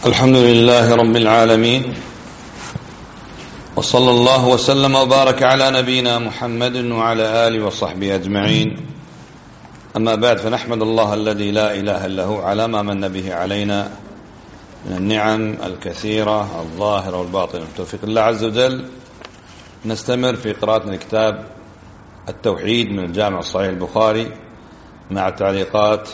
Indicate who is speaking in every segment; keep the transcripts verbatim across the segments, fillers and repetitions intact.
Speaker 1: الحمد لله رب العالمين، وصلى الله وسلم وبارك على نبينا محمد وعلى آله وصحبه أجمعين. أما بعد، فنحمد الله الذي لا إله إلا هو على ما من به علينا من النعم الكثيرة الظاهرة والباطنة. بتوفيق الله عز وجل نستمر في قراءة كتاب التوحيد من الجامع الصحيح البخاري مع تعليقات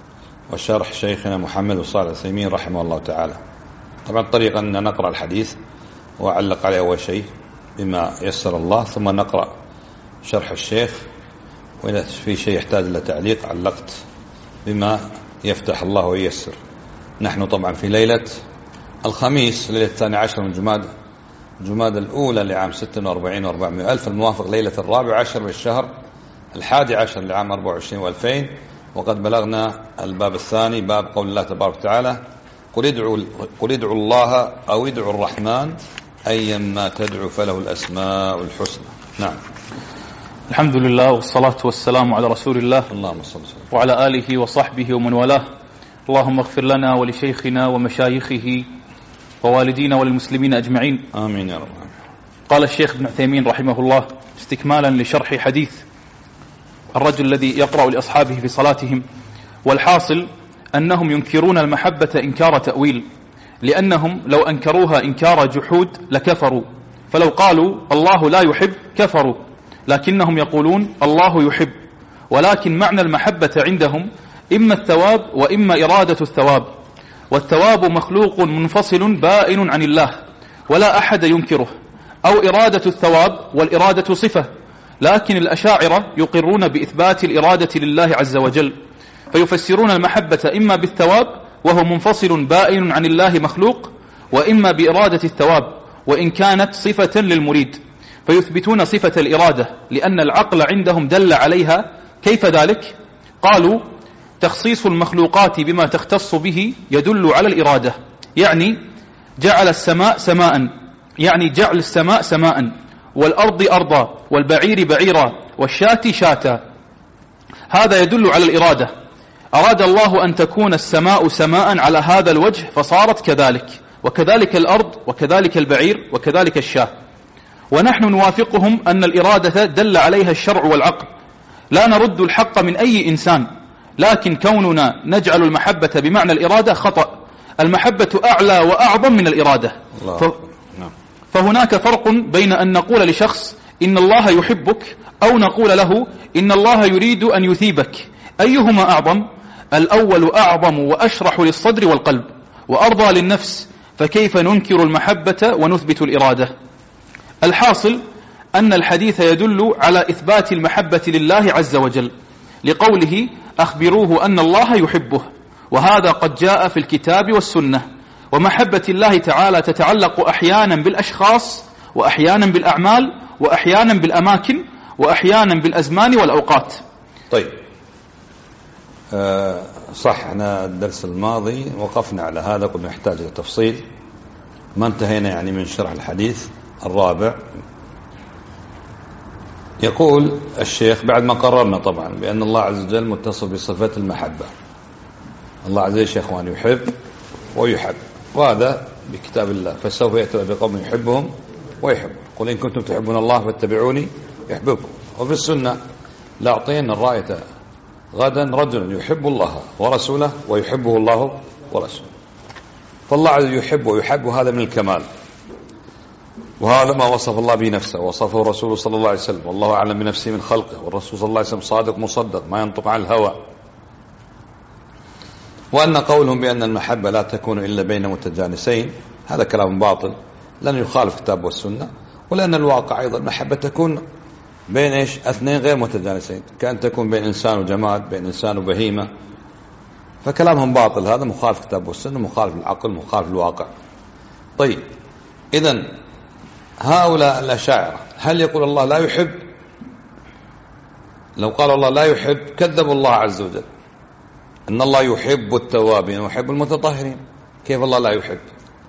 Speaker 1: وشرح شيخنا محمد صالح العثيمين رحمه الله تعالى. طبعا الطريقة أن نقرأ الحديث وأعلق عليه أول شيء بما يسر الله، ثم نقرأ شرح الشيخ، وإذا في شيء يحتاج إلى تعليق علقت بما يفتح الله وييسر. نحن طبعا في ليلة الخميس، ليلة الثاني عشر من جماد جماد الأولى لعام ستة وأربعين وأربعمائة ألف، الموافق ليلة الرابع عشر للشهر الحادي عشر لعام أربعة وعشرين وألفين. وقد بلغنا الباب الثاني، باب قول الله تبارك وتعالى: قل ادعوا, قل ادعوا الله أو ادعوا الرحمن أيما تدعو فله الأسماء الحسنى. نعم.
Speaker 2: الحمد لله والصلاة والسلام على رسول الله
Speaker 1: اللهم صل وسلم
Speaker 2: وعلى آله وصحبه ومن والاه. اللهم اغفر لنا ولشيخنا ومشايخه ووالدينا وللمسلمين أجمعين،
Speaker 1: آمين يا رب.
Speaker 2: قال الشيخ ابن عثيمين رحمه الله استكمالا لشرح حديث الرجل الذي يقرأ لأصحابه في صلاتهم: والحاصل أنهم ينكرون المحبة إنكار تأويل، لأنهم لو أنكروها إنكار جحود لكفروا، فلو قالوا الله لا يحب كفروا، لكنهم يقولون الله يحب، ولكن معنى المحبة عندهم إما الثواب وإما إرادة الثواب، والثواب مخلوق منفصل بائن عن الله ولا أحد ينكره، أو إرادة الثواب والإرادة صفة، لكن الأشاعرة يقرون بإثبات الإرادة لله عز وجل، فيفسرون المحبة إما بالثواب وهو منفصل بائن عن الله مخلوق، وإما بإرادة الثواب وإن كانت صفة للمريد، فيثبتون صفة الإرادة لأن العقل عندهم دل عليها. كيف ذلك؟ قالوا: تخصيص المخلوقات بما تختص به يدل على الإرادة، يعني جعل السماء سماء، يعني جعل السماء سماء، والأرض أرضا، والبعير بعيرا، والشاة شاتا، هذا يدل على الإرادة. أراد الله أن تكون السماء سماء على هذا الوجه فصارت كذلك، وكذلك الأرض، وكذلك البعير، وكذلك الشاة. ونحن نوافقهم أن الإرادة دل عليها الشرع والعقل، لا نرد الحق من أي إنسان، لكن كوننا نجعل المحبة بمعنى الإرادة خطأ. المحبة أعلى وأعظم من الإرادة. ف... فهناك فرق بين أن نقول لشخص إن الله يحبك أو نقول له إن الله يريد أن يثيبك. أيهما أعظم؟ الأول أعظم وأشرح للصدر والقلب وأرضى للنفس، فكيف ننكر المحبة ونثبت الإرادة؟ الحاصل أن الحديث يدل على إثبات المحبة لله عز وجل، لقوله: أخبروه أن الله يحبه، وهذا قد جاء في الكتاب والسنة. ومحبة الله تعالى تتعلق أحيانا بالأشخاص، وأحيانا بالأعمال، وأحيانا بالأماكن، وأحيانا بالأزمان والأوقات.
Speaker 1: طيب، أه صح، احنا الدرس الماضي وقفنا على هذا، قلنا نحتاج إلى تفصيل، ما انتهينا يعني من شرح الحديث الرابع. يقول الشيخ بعد ما قررنا طبعا بأن الله عز وجل متصف بصفة المحبة. الله عز وجل يا إخوان يحب ويحب، وهذا بكتاب الله: فسوف يأتي بقوم يحبهم ويحب، قل إن كنتم تحبون الله فاتبعوني يحببكم. وفي السنة: لأعطين الراية غدا رجل يحب الله ورسوله ويحبه الله ورسوله. فالله عز وجل يحب ويحب، هذا من الكمال، وهذا ما وصف الله به نفسه وصفه رسوله صلى الله عليه وسلم، والله أعلم بنفسه من خلقه، والرسول صلى الله عليه وسلم صادق مصدق ما ينطق عن الهوى. وأن قولهم بأن المحبة لا تكون إلا بين متجانسين هذا كلام باطل، لأن يخالف الكتاب والسنة، ولأن الواقع أيضا المحبة تكون بين إيش؟ اثنين غير متجانسين، كأن تكون بين إنسان وجماد، بين إنسان وبهيمة. فكلامهم باطل، هذا مخالف الكتاب والسنة، مخالف العقل، مخالف الواقع. طيب، إذن هؤلاء الأشاعرة هل يقول الله لا يحب؟ لو قال الله لا يحب كذبوا الله عز وجل، إن الله يحب التوابين ويحب المتطهرين. كيف الله لا يحب؟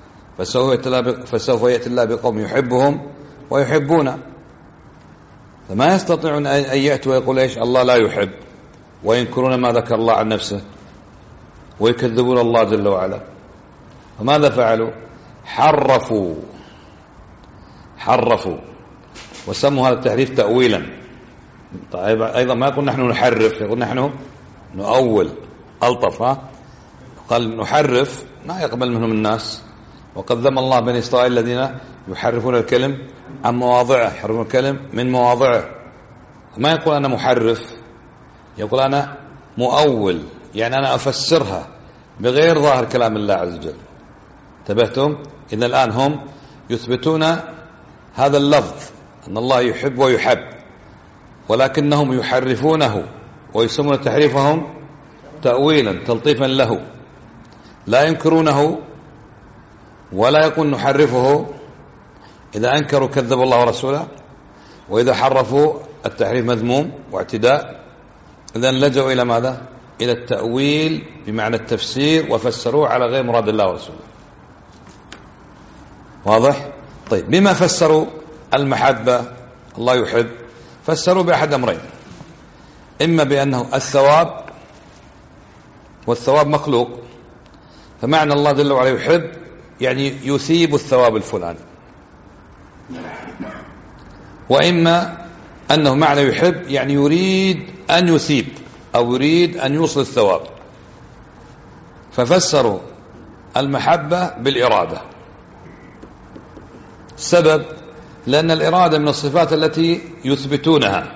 Speaker 1: فسوف يأتي الله بقوم يحبهم ويحبون. فما يستطيعون أن يأتوا ويقول إيش؟ الله لا يحب، وينكرون ما ذكر الله عن نفسه، ويكذبون الله جل وعلا. فماذا فعلوا؟ حرفوا حرفوا وسموا هذا التحريف تأويلا. طيب أيضا ما يقول نحن نحرف، يقول نحن نؤول. ألطف. ها قال نحرف ما يقبل منهم الناس. وقد ذم الله بني إسرائيل الذين يحرفون الكلم عن مواضعه، يحرفون الكلم من مواضعه. ما يقول أنا محرف، يقول أنا مؤول، يعني أنا أفسرها بغير ظاهر كلام الله عز وجل. انتبهتم؟ إذا الآن هم يثبتون هذا اللفظ أن الله يحب ويحب، ولكنهم يحرفونه ويسمون تحريفهم تأويلا تلطيفا له، لا ينكرونه ولا يكون نحرفه. إذا أنكروا كذبوا الله ورسوله، وإذا حرفوا التحريف مذموم واعتداء. إذن لجوا إلى ماذا؟ إلى التأويل بمعنى التفسير، وفسروه على غير مراد الله ورسوله. واضح؟ طيب بما فسروا المحبة الله يحب؟ فسروا بأحد أمرين، إما بأنه الثواب، والثواب مخلوق، فمعنى الله جل وعلا يحب يعني يثيب الثواب الفلاني، وإما أنه معنى يحب يعني يريد أن يثيب أو يريد أن يوصل الثواب. ففسروا المحبة بالإرادة. السبب لأن الإرادة من الصفات التي يثبتونها،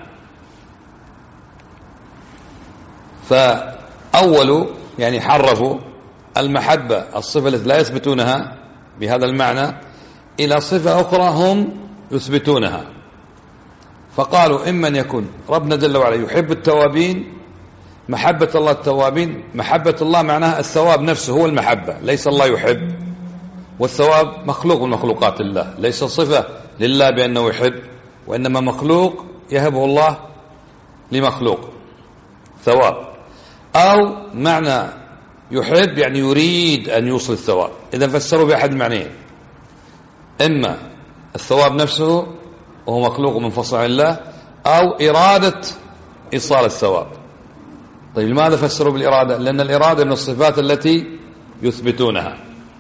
Speaker 1: فأولوا يعني حرفوا المحبة الصفة التي لا يثبتونها بهذا المعنى إلى صفة أخرى هم يثبتونها. فقالوا إما أن يكون ربنا جل وعلا يحب التوابين، محبة الله التوابين، محبة الله معناها الثواب نفسه هو المحبة، ليس الله يحب، والثواب مخلوق من مخلوقات الله، ليس صفة لله بأنه يحب، وإنما مخلوق يهبه الله لمخلوق ثواب. أو معنى يحب يعني يريد أن يوصل الثواب. إذا فسروا بأحد المعنيين، إما الثواب نفسه وهو مخلوق منفصل عن الله، أو إرادة إيصال الثواب. طيب لماذا فسروا بالإرادة؟ لأن الإرادة من الصفات التي يثبتونها،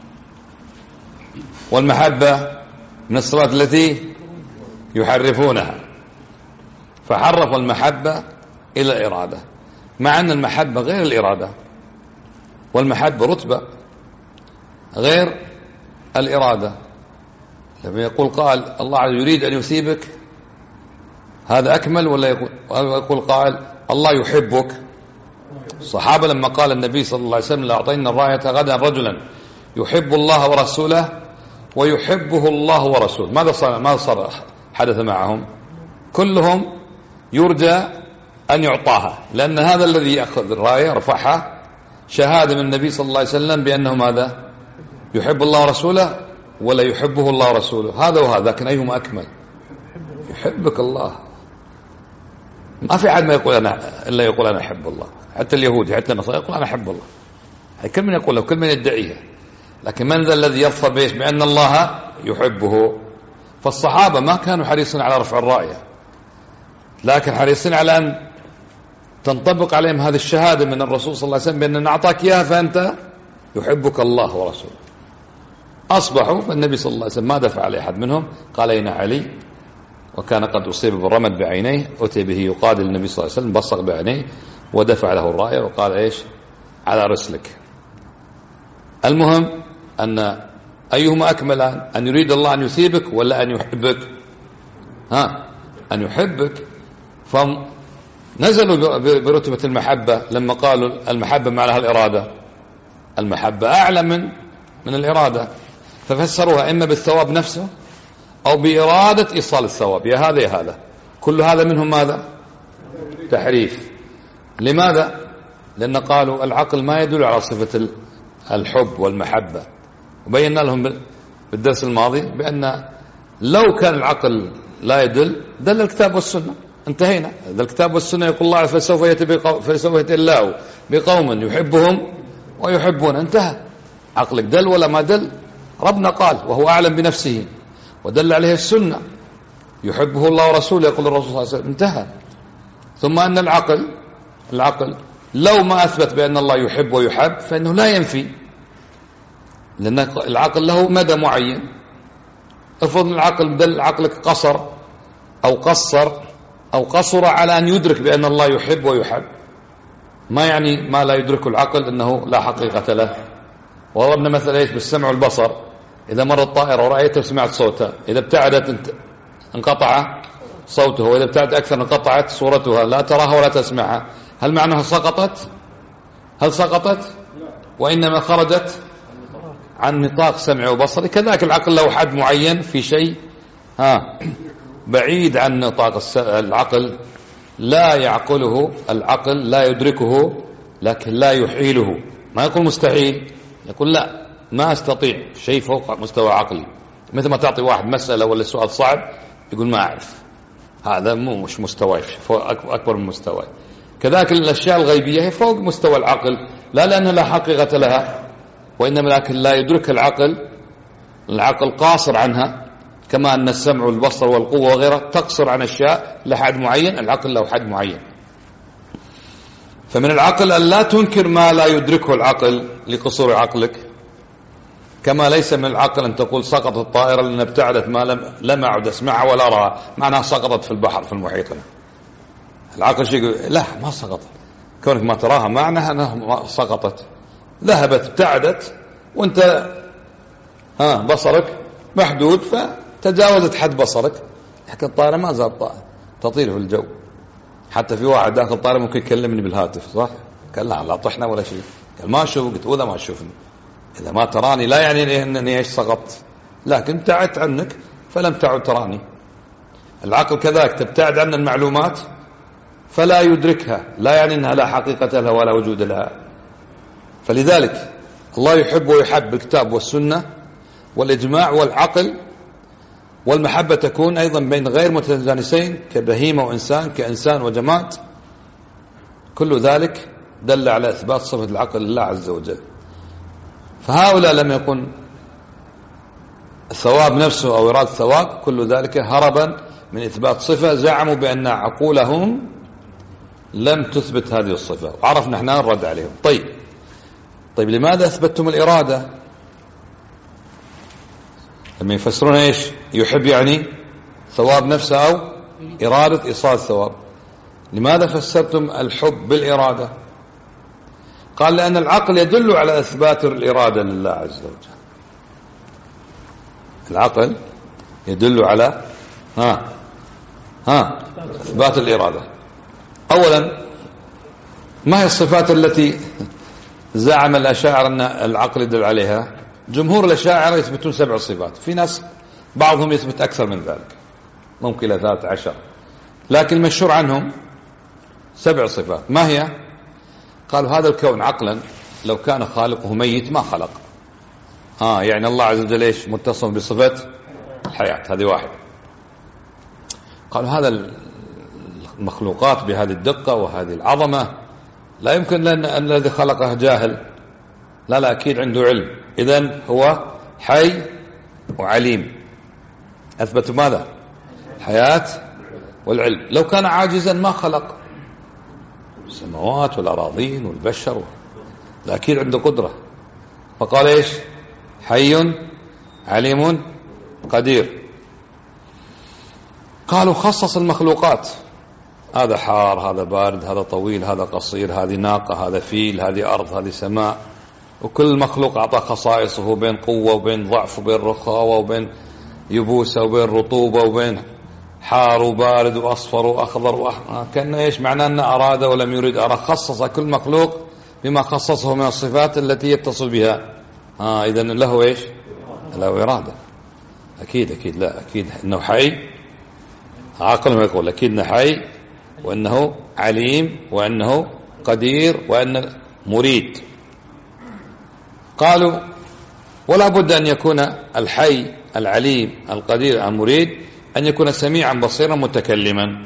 Speaker 1: والمحبة من الصفات التي يحرفونها، فحرفوا المحبة إلى الإرادة، مع أن المحبة غير الإرادة، والمحبة رتبة غير الإرادة. لما يقول قال الله عز يريد أن يثيبك، هذا أكمل، ولا يقول, يقول قال الله يحبك؟ الصحابة لما قال النبي صلى الله عليه وسلم لأعطينا الراية غدا رجلا يحب الله ورسوله ويحبه الله ورسوله، ماذا صار ماذا صار حدث معهم؟ كلهم يرجى أن يعطاها، لأن هذا الذي يأخذ الراية رفعها شهادة من النبي صلى الله عليه وسلم بأنه ماذا؟ يحب الله ورسوله ولا يحبه الله ورسوله، هذا وهذا، لكن أيهما أكمل؟ يحبك الله. ما في أحد ما يقول أنا إلا يقول أنا أحب الله، حتى اليهود حتى النصارى يقول أنا أحب الله، هي كل من يقولها وكل من يدعيها، لكن من ذا الذي يظفر بإيش؟ بأن الله يحبه. فالصحابة ما كانوا حريصين على رفع الراية، لكن حريصين على أن تنطبق عليهم هذه الشهادة من الرسول صلى الله عليه وسلم بأن نعطاك إياها فأنت يحبك الله ورسوله. أصبحوا فالنبي صلى الله عليه وسلم ما دفع عليه أحد منهم، قال أين علي؟ وكان قد أصيب بالرمد بعينيه، أتي به يقادل النبي صلى الله عليه وسلم، بصق بعينيه ودفع له الراية وقال إيش؟ على رسلك. المهم أن أيهما أكمل، أن يريد الله أن يثيبك ولا أن يحبك؟ ها أن يحبك. فنزلوا برتبة المحبة لما قالوا المحبة معناها الإرادة، المحبة أعلى من من الإرادة، ففسروها إما بالثواب نفسه أو بإرادة إيصال الثواب، يا هذا يا هذا. كل هذا منهم ماذا؟ تحريف. لماذا؟ لأن قالوا العقل ما يدل على صفة الحب والمحبة، وبينا لهم بالدرس الماضي بأن لو كان العقل لا يدل دل الكتاب والسنة، انتهينا. إذا الكتاب والسنة يقول الله فسوف يأتي فسوف يأتي الله بقوم يحبهم ويحبون، انتهى. عقلك دل ولا ما دل؟ ربنا قال وهو أعلم بنفسه، ودل عليه السنة يحبه الله ورسوله، يقول الرسول صلى الله عليه وسلم، انتهى. ثم أن العقل العقل لو ما أثبت بأن الله يحب ويحب فإنه لا ينفي لأن العقل له مدى معين. افرض العقل دل عقلك قصر أو قصر أو قصر على أن يدرك بأن الله يحب ويحب، ما يعني ما لا يدرك العقل أنه لا حقيقة له. وضربنا مثلا إيش بالسمع والبصر، إذا مرت طائرة ورأيته وسمعت صوتها، إذا ابتعدت انت انقطع صوته، وإذا ابتعدت أكثر انقطعت صورتها، لا تراها ولا تسمعها. هل معناها سقطت؟ هل سقطت؟ وإنما خرجت عن نطاق سمع وبصر. كذلك العقل له حد معين في شيء ها بعيد عن نطاق العقل، لا يعقله العقل، لا يدركه، لكن لا يحيله. ما يقول مستحيل، يقول لا ما استطيع شيء فوق مستوى عقلي. مثل ما تعطي واحد مسألة ولا سؤال صعب يقول ما أعرف، هذا مو مش مستواي، فوق أكبر من مستواي. كذلك الأشياء الغيبية هي فوق مستوى العقل، لا لأنها لا حقيقة لها، وإنما لكن لا يدرك العقل، العقل قاصر عنها، كما أن السمع والبصر والقوة وغيرها تقصر عن أشياء لحد معين، العقل له حد معين. فمن العقل أن لا تنكر ما لا يدركه العقل لقصور عقلك، كما ليس من العقل أن تقول سقطت الطائرة لأن ابتعدت ما لم, لم أعد أسمعها ولا أراها، معناها سقطت في البحر في المحيط. العقل شيء يقول لا ما سقطت، كونك ما تراها معناها أنها سقطت، ذهبت ابتعدت وانت ها بصرك محدود فتجاوزت حد بصرك، لكن الطائرة ما زالت طائرة تطير في الجو. حتى في واحد داخل الطائرة ممكن يكلمني بالهاتف، صح؟ قال لا لا طحنا ولا شيء، قال ما أشوف، قلت ولا ما أشوفني، إذا ما تراني لا يعني أنني إيش سقطت، لكن ابتعدت عنك فلم تعد تراني. العقل كذلك تبتعد عن المعلومات فلا يدركها، لا يعني أنها لا حقيقة لها ولا وجود لها. فلذلك الله يحب ويحب بالكتاب والسنة والإجماع والعقل، والمحبة تكون أيضا بين غير متجانسين كبهيمة وإنسان، كإنسان وجماد. كل ذلك دل على إثبات صفة العقل لله عز وجل. فهؤلاء لم يكن الثواب نفسه أو إرادة الثواب، كل ذلك هربا من إثبات صفة زعموا بأن عقولهم لم تثبت هذه الصفة، وعرفنا احنا نرد عليهم. طيب طيب لماذا أثبتتم الإرادة؟ لما يفسرون إيش يحب يعني ثواب نفسه أو إرادة إيصال الثواب، لماذا فسرتم الحب بالإرادة؟ قال لأن العقل يدل على إثبات الإرادة لله عز وجل. العقل يدل على ها ها إثبات الإرادة. أولا ما هي الصفات التي زعم الأشاعرة أن العقل يدل عليها؟ جمهور الأشاعرة يثبتون سبع صفات، في ناس بعضهم يثبت أكثر من ذلك، ممكن إلى ثلاث عشر، لكن المشهور عنهم سبع صفات. ما هي؟ قالوا هذا الكون عقلا لو كان خالقه ميت ما خلق. آه يعني الله عز وجل إيش متصف بصفة الحياة، هذه واحد. قالوا هذا المخلوقات بهذه الدقة وهذه العظمة لا يمكن أن الذي خلقه جاهل، لا لا أكيد عنده علم، إذن هو حي وعليم. أثبتوا ماذا؟ الحياة والعلم. لو كان عاجزا ما خلق السماوات والأراضين والبشر، لا أكيد عنده قدرة. فقال إيش؟ حي عليم قدير. قالوا خصص المخلوقات، هذا حار، هذا بارد، هذا طويل، هذا قصير، هذه ناقة، هذا فيل، هذه أرض، هذه سماء، وكل مخلوق أعطى خصائصه بين قوة وبين ضعف وبين رخاوة وبين يبوسة وبين رطوبة وبين حار وبارد وأصفر وأخضر وأحمر. كأنه إيش معناه أن أراد ولم يريد أراد، خصص كل مخلوق بما خصصه من الصفات التي يتصل بها. آه إذن له إيش؟ له إرادة. أكيد أكيد لا أكيد إنه حي، عقل ما يقول أكيد إنه حي وأنه عليم وأنه قدير وأنه مريد. قالوا ولا بد أن يكون الحي العليم القدير المريد أن يكون سميعا بصيرا متكلما،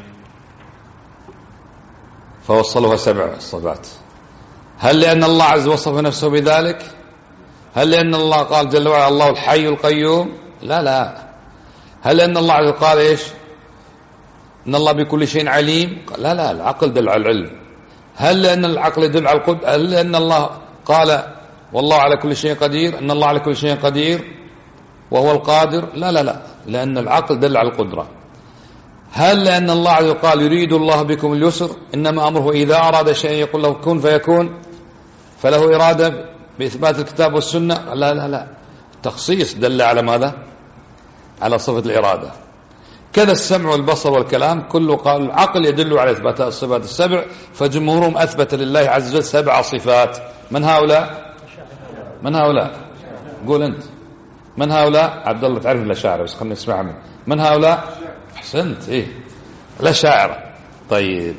Speaker 1: فوصلوها سبع صفات. هل لأن الله عز وصف نفسه بذلك؟ هل لأن الله قال جل وعلا الله الحي القيوم؟ لا لا. هل لأن الله عز وجل قال إيش إن الله بكل شيء عليم؟ لا لا، العقل دل على العلم. هل لأن العقل يدل على القدرة؟ هل لأن الله قال والله على كل شيء قدير، أن الله على كل شيء قدير وهو القادر؟ لا لا لا، لأن العقل دل على القدرة. هل لأن الله عز وجل قال يريد الله بكم اليسر؟ إنما أمره إذا أراد شيئا يقول له كن فيكون، فله إرادة بإثبات الكتاب والسنة؟ لا لا لا، التخصيص دل على ماذا؟ على صفة الإرادة. كذا السمع والبصر والكلام كله قال العقل يدل على إثبات الصفات السبع، فجمهورهم أثبت لله عز وجل سبع صفات. من هؤلاء؟ من هؤلاء؟ قول أنت من هؤلاء؟ عبد الله تعرف الأشاعرة بس خلينا نسمع منه. من هؤلاء؟ أحسنت، إيه الأشاعرة. طيب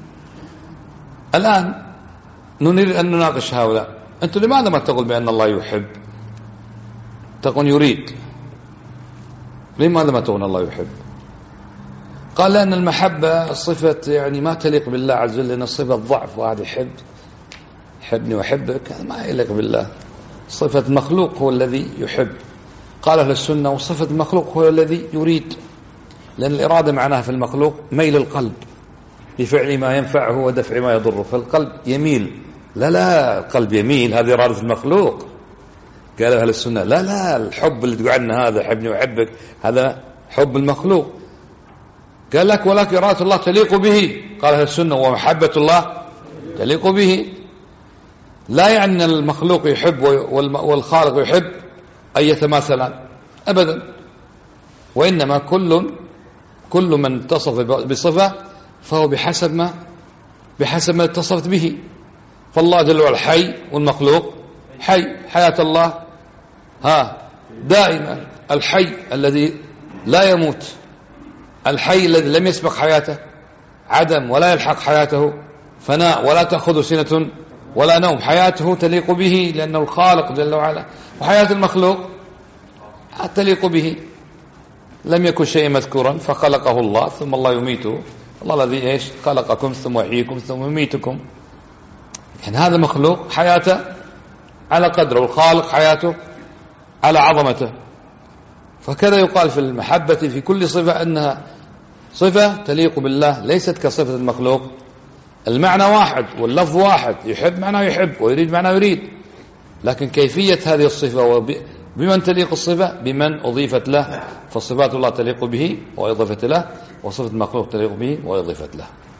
Speaker 1: الآن نريد أن نناقش هؤلاء. أنتم لماذا ما تقول بأن الله يحب؟ تقول يريد. لماذا ما تقول الله يحب؟ قال لأن المحبة صفة يعني ما تليق بالله عز وجل، لأن صفة ضعف، وهذا يحب يحبني وأحبك ما يليق بالله. صفة المخلوق هو الذي يحب. قال أهل السنة وصفة المخلوق هو الذي يريد، لأن الإرادة معناها في المخلوق ميل القلب لفعل ما ينفعه ودفع ما يضره، فالقلب يميل. لا لا، القلب يميل، هذه إرادة المخلوق. قال أهل السنة لا لا، الحب اللي تقول عنه هذا حبني وحبك هذا حب المخلوق. قال لك ولكن إرادة الله تليق به. قال أهل السنة ومحبة الله تليق به. لا يعني أن المخلوق يحب والخالق يحب أن يتماثلان أبدا، وإنما كل كل من اتصف بصفة فهو بحسب ما بحسب ما اتصفت به. فالله جل وعلا حي والمخلوق حي، حياة الله ها دائما، الحي الذي لا يموت، الحي الذي لم يسبق حياته عدم ولا يلحق حياته فناء ولا تأخذ سنة ولا نوم، حياته تليق به لأنه الخالق جل وعلا. وحياة المخلوق تليق به، لم يكن شيء مذكورا فخلقه الله ثم الله يميته. الله الذي ايش خلقكم ثم يحييكم ثم يميتكم. يعني هذا مخلوق حياته على قدره، والخالق حياته على عظمته. فكذا يقال في المحبة في كل صفة أنها صفة تليق بالله، ليست كصفة المخلوق. المعنى واحد واللفظ واحد، يحب معناه يحب ويريد معناه يريد، لكن كيفية هذه الصفة وبمن تليق الصفة بمن أضيفت له. فصفات الله تليق به وأضيفت له، وصفة المخلوق تليق به وأضيفت له.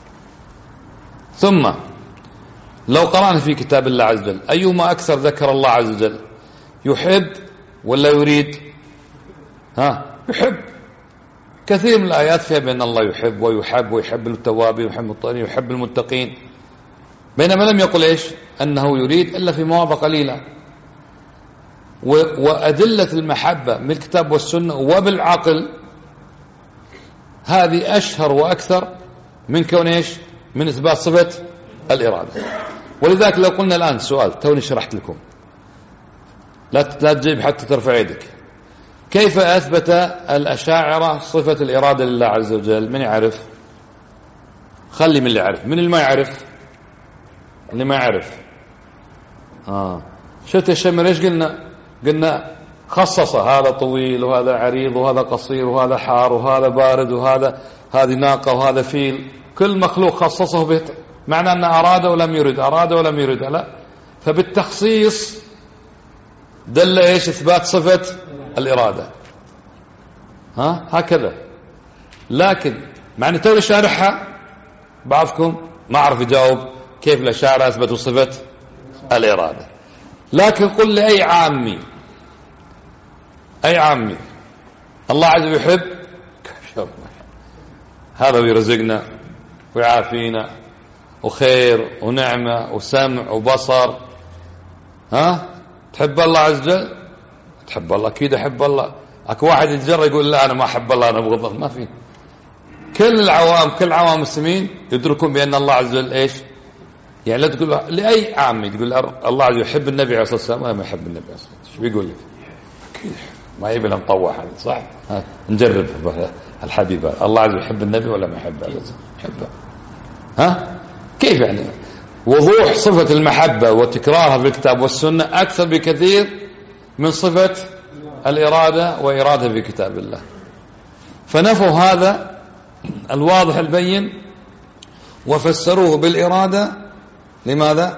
Speaker 1: ثم لو قرأنا في كتاب الله عز وجل أيهما أكثر ذكر الله عز وجل؟ يحب ولا يريد؟ ها يحب. كثير من الآيات فيها بأن الله يحب ويحب ويحب التوابين ويحب الطائعين ويحب المتقين، بينما لم يقل إيش أنه يريد إلا في مواضع قليلة. وأدلة المحبة من الكتاب والسنة وبالعقل هذه أشهر وأكثر من كون إيش من إثبات صفة الإرادة. ولذلك لو قلنا الآن سؤال توني شرحت لكم، لا لا تجيب حتى ترفع يدك، كيف أثبت الأشاعرة صفة الإرادة لله عز وجل؟ من يعرف؟ خلي من اللي يعرف. من اللي ما يعرف؟ اللي ما يعرف. آه. شفت الشمر إيش قلنا؟ قلنا خصص هذا طويل وهذا عريض وهذا قصير وهذا حار وهذا بارد وهذا هذه ناقة وهذا فيل، كل مخلوق خصصه به، معنى أن أراد ولم يرد، أراد ولم يرد. لا، فبالتخصيص دل إيش إثبات صفة الإرادة. ها هكذا. لكن معنى تولي شارحها بعضكم ما عرف يجاوب كيف الأشاعرة أثبتوا صفة الإرادة. لكن قل لأي عامي أي عامي الله عز وجل يحب هذا ويرزقنا ويعافينا وخير ونعمة وسمع وبصر. ها تحب الله عز وجل؟ تحب الله أكيد أحب الله. أكو واحد يتجرى يقول لا أنا ما أحب الله أنا أبغض الله، ما في. كل العوام كل عوام المسلمين يدركون بأن الله عز وجل إيش. يعني لا تقول لأي عامي تقول الله عز وجل يحب النبي عليه الصلاة والسلام ولا ما يحب النبي عليه الصلاة والسلام، شو بيقول لك؟ أكيد ما يبي لنا نطوح صح؟ ها نجرب الحبيب الله عز وجل يحب النبي ولا ما يحبه؟ يحبه. ها كيف يعني؟ وضوح صفة المحبة وتكرارها في الكتاب والسنة أكثر بكثير من صفة الإرادة وإرادة في كتاب الله. فنفوا هذا الواضح البين وفسروه بالإرادة. لماذا؟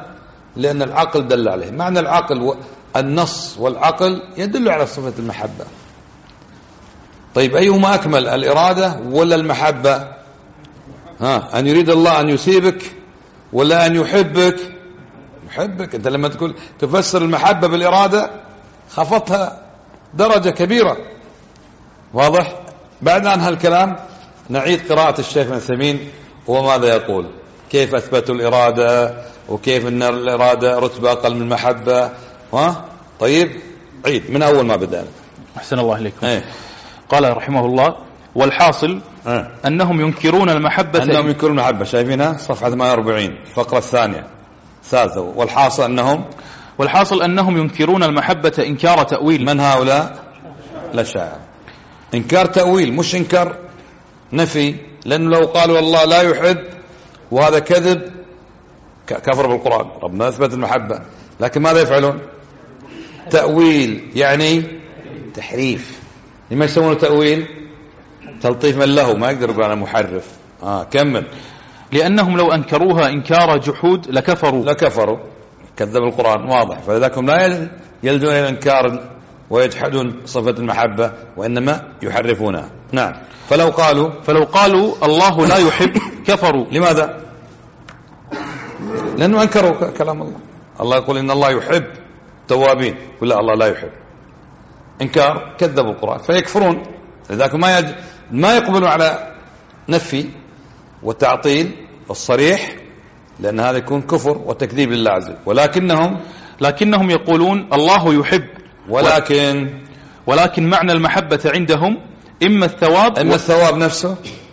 Speaker 1: لأن العقل دل عليه. معنى العقل النص والعقل يدل على صفة المحبة. طيب أيهما أكمل، الإرادة ولا المحبة؟ ها، أن يريد الله أن يثيبك ولا أن يحبك؟ يحبك. أنت لما تقول تفسر المحبة بالإرادة خفضتها درجة كبيرة. واضح؟ بعد عن هالكلام نعيد قراءة الشيخ ابن عثيمين وماذا يقول، كيف أثبتوا الإرادة وكيف أن الإرادة رتبة أقل من المحبة. ها؟ طيب عيد من أول ما بدأنا.
Speaker 2: أحسن الله إليكم.
Speaker 1: ايه.
Speaker 2: قال رحمه الله: والحاصل
Speaker 1: اه.
Speaker 2: أنهم ينكرون المحبة
Speaker 1: أنهم ينكرون المحبة. شايفينها صفحة ثمانية وأربعين الفقرة الثانية ثالثة. والحاصل أنهم
Speaker 2: والحاصل أنهم ينكرون المحبة إنكار تأويل.
Speaker 1: من هؤلاء؟ الأشاعرة. إنكار تأويل مش إنكار نفي، لأنه لو قالوا الله لا يحب وهذا كذب كفر بالقرآن. ربنا أثبت المحبة، لكن ماذا يفعلون؟ تأويل يعني تحريف. لما يسمونه تأويل؟ تلطيف من له، ما يقدر يقول أنا محرف. آه كمل.
Speaker 2: لأنهم لو أنكروها إنكار جحود لكفروا
Speaker 1: لكفروا كذب القرآن. واضح. فلذلك لا يلجون إلى الإنكار ويجحدون صفة المحبة، وإنما يحرفونها. نعم. فلو قالوا
Speaker 2: فلو قالوا الله لا يحب كفروا.
Speaker 1: لماذا؟ لأنه أنكروا كلام الله. الله يقول إن الله يحب التوابين، ولا الله لا يحب. إنكار، كذبوا القرآن فيكفرون. لذلك ما يج... ما يقبلوا على نفي والتعطيل الصريح، لأن هذا يكون كفر وتكذيب لله عز وجل. ولكنهم
Speaker 2: لكنهم يقولون الله يحب،
Speaker 1: ولكن
Speaker 2: ولكن معنى المحبة عندهم إما الثواب
Speaker 1: إما الثواب نفسه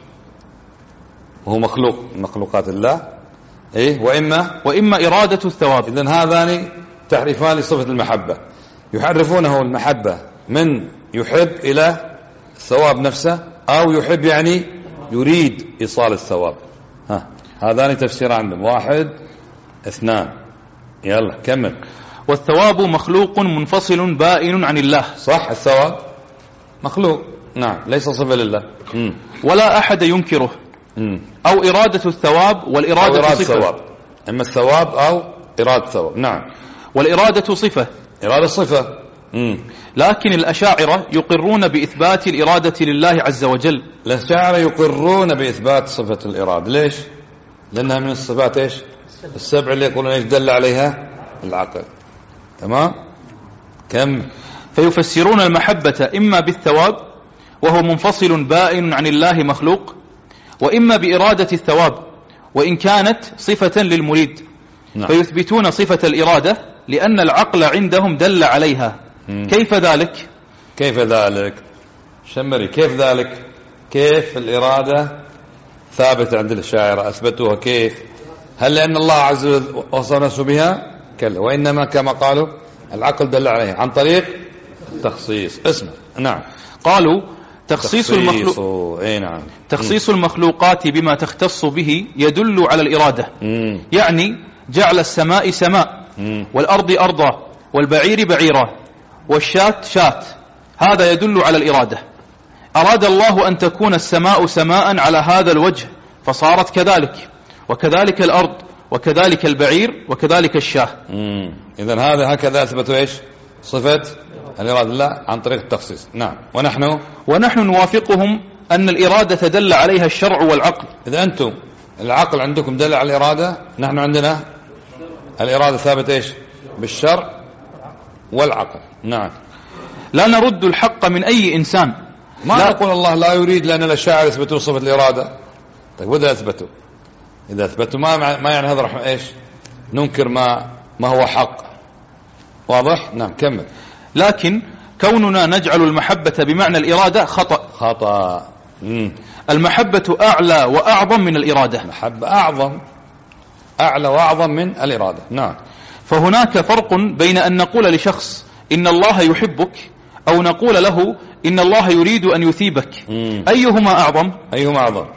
Speaker 1: وهو مخلوق من مخلوقات الله، إيه، وإما
Speaker 2: وإما إرادة الثواب.
Speaker 1: إذن هذان تحريفان لصفة المحبة. يحرفونه المحبة من يحب إلى الثواب نفسه، أو يحب يعني يريد إيصال الثواب. ها، هذان تفسير عندهم. واحد اثنان. يلا كمل.
Speaker 2: والثواب مخلوق منفصل بائن عن الله.
Speaker 1: صح، الثواب مخلوق، نعم، ليس صفة لله. مم.
Speaker 2: ولا أحد ينكره.
Speaker 1: مم.
Speaker 2: أو إرادة الثواب والإرادة
Speaker 1: إرادة
Speaker 2: صفة.
Speaker 1: ثواب. إما الثواب أو إرادة ثواب. نعم.
Speaker 2: والإرادة صفة.
Speaker 1: إرادة صفة. مم.
Speaker 2: لكن الأشاعرة يقرون بإثبات الإرادة لله عز وجل.
Speaker 1: الأشاعرة يقرون بإثبات صفة الإرادة. ليش؟ لأنها من الصفات إيش؟ السبع اللي يقولون إيش دل عليها العقل. تمام؟ كم؟
Speaker 2: فيفسرون المحبة إما بالثواب وهو منفصل بائن عن الله مخلوق، وإما بإرادة الثواب وإن كانت صفة للمريد. نعم. فيثبتون صفة الإرادة لأن العقل عندهم دل عليها. مم. كيف ذلك؟
Speaker 1: كيف ذلك؟ شمري، كيف ذلك؟ كيف الإرادة ثابتة عند الأشاعرة أثبتوها كيف؟ هل لأن الله عز وجل وصف نفسه بها؟ كلا، وإنما كما قالوا العقل دل عليها عن طريق التخصيص. اسمع. نعم.
Speaker 2: قالوا تخصيص, المخلوق...
Speaker 1: اي نعم.
Speaker 2: تخصيص مم. المخلوقات بما تختص به يدل على الإرادة.
Speaker 1: مم.
Speaker 2: يعني جعل السماء سماء،
Speaker 1: مم.
Speaker 2: والأرض أرضا، والبعير بعيرا، والشاة شاة، هذا يدل على الإرادة. أراد الله أن تكون السماء سماء على هذا الوجه فصارت كذلك، وكذلك الأرض، وكذلك البعير، وكذلك الشاة.
Speaker 1: إذن هذا هكذا أثبتوا إيش؟ صفة الإرادة الله عن طريق التخصيص. نعم. ونحن
Speaker 2: ونحن نوافقهم أن الإرادة دل عليها الشرع والعقل.
Speaker 1: إذا أنتم العقل عندكم دل على الإرادة، نحن عندنا الإرادة ثابت إيش؟ بالشرع والعقل. نعم.
Speaker 2: لا نرد الحق من أي إنسان.
Speaker 1: ما لا نقول الله لا يريد لأن الأشاعرة يثبتون صفة الإرادة. طيب وإذا أثبتوا إذا أثبتوا ما ما يعني هذا رح إيش؟ ننكر ما ما هو حق. واضح؟ نعم. كمل.
Speaker 2: لكن كوننا نجعل المحبة بمعنى الإرادة خطأ.
Speaker 1: خطأ. مم.
Speaker 2: المحبة أعلى وأعظم من الإرادة.
Speaker 1: محبة أعظم أعلى وأعظم من الإرادة. نعم.
Speaker 2: فهناك فرق بين أن نقول لشخص إن الله يحبك أو نقول له إن الله يريد أن يثيبك.
Speaker 1: مم.
Speaker 2: أيهما أعظم؟
Speaker 1: أيهما أعظم؟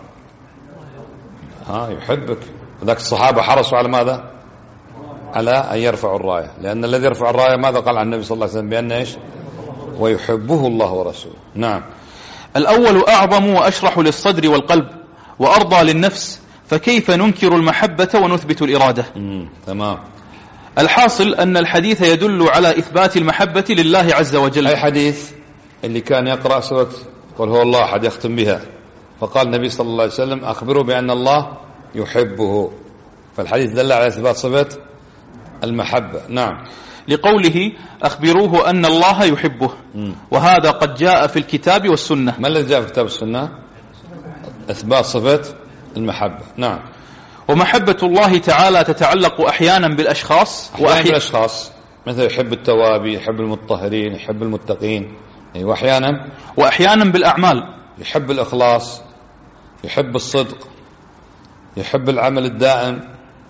Speaker 1: ها يحبك. ذاك الصحابة حرصوا على ماذا؟ على أن يرفعوا الراية، لأن الذي يرفع الراية ماذا قال عن النبي صلى الله عليه وسلم؟ بأن إيش؟ ويحبه الله ورسوله. نعم.
Speaker 2: الأول أعظم وأشرح للصدر والقلب وأرضى للنفس، فكيف ننكر المحبة ونثبت الإرادة؟
Speaker 1: مم. تمام.
Speaker 2: الحاصل أن الحديث يدل على إثبات المحبة لله عز وجل.
Speaker 1: أي حديث؟ اللي كان يقرأ سورة قل هو الله أحد يختم بها، فقال النبي صلى الله عليه وسلم أخبروا بأن الله يحبه، فالحديث دل على إثبات صفة المحبة. نعم.
Speaker 2: لقوله أخبروه أن الله يحبه، م. وهذا قد جاء في الكتاب والسنة.
Speaker 1: ما الذي جاء في الكتاب والسنة؟ إثبات صفة المحبة. نعم.
Speaker 2: ومحبة الله تعالى تتعلق أحيانا بالأشخاص
Speaker 1: وأحيانا بالأشخاص، مثل يحب التوابي، يحب المطهرين، يحب المتقين، وأحيانا
Speaker 2: وأحيانا بالأعمال،
Speaker 1: يحب الإخلاص، يحب الصدق، يحب العمل الدائم،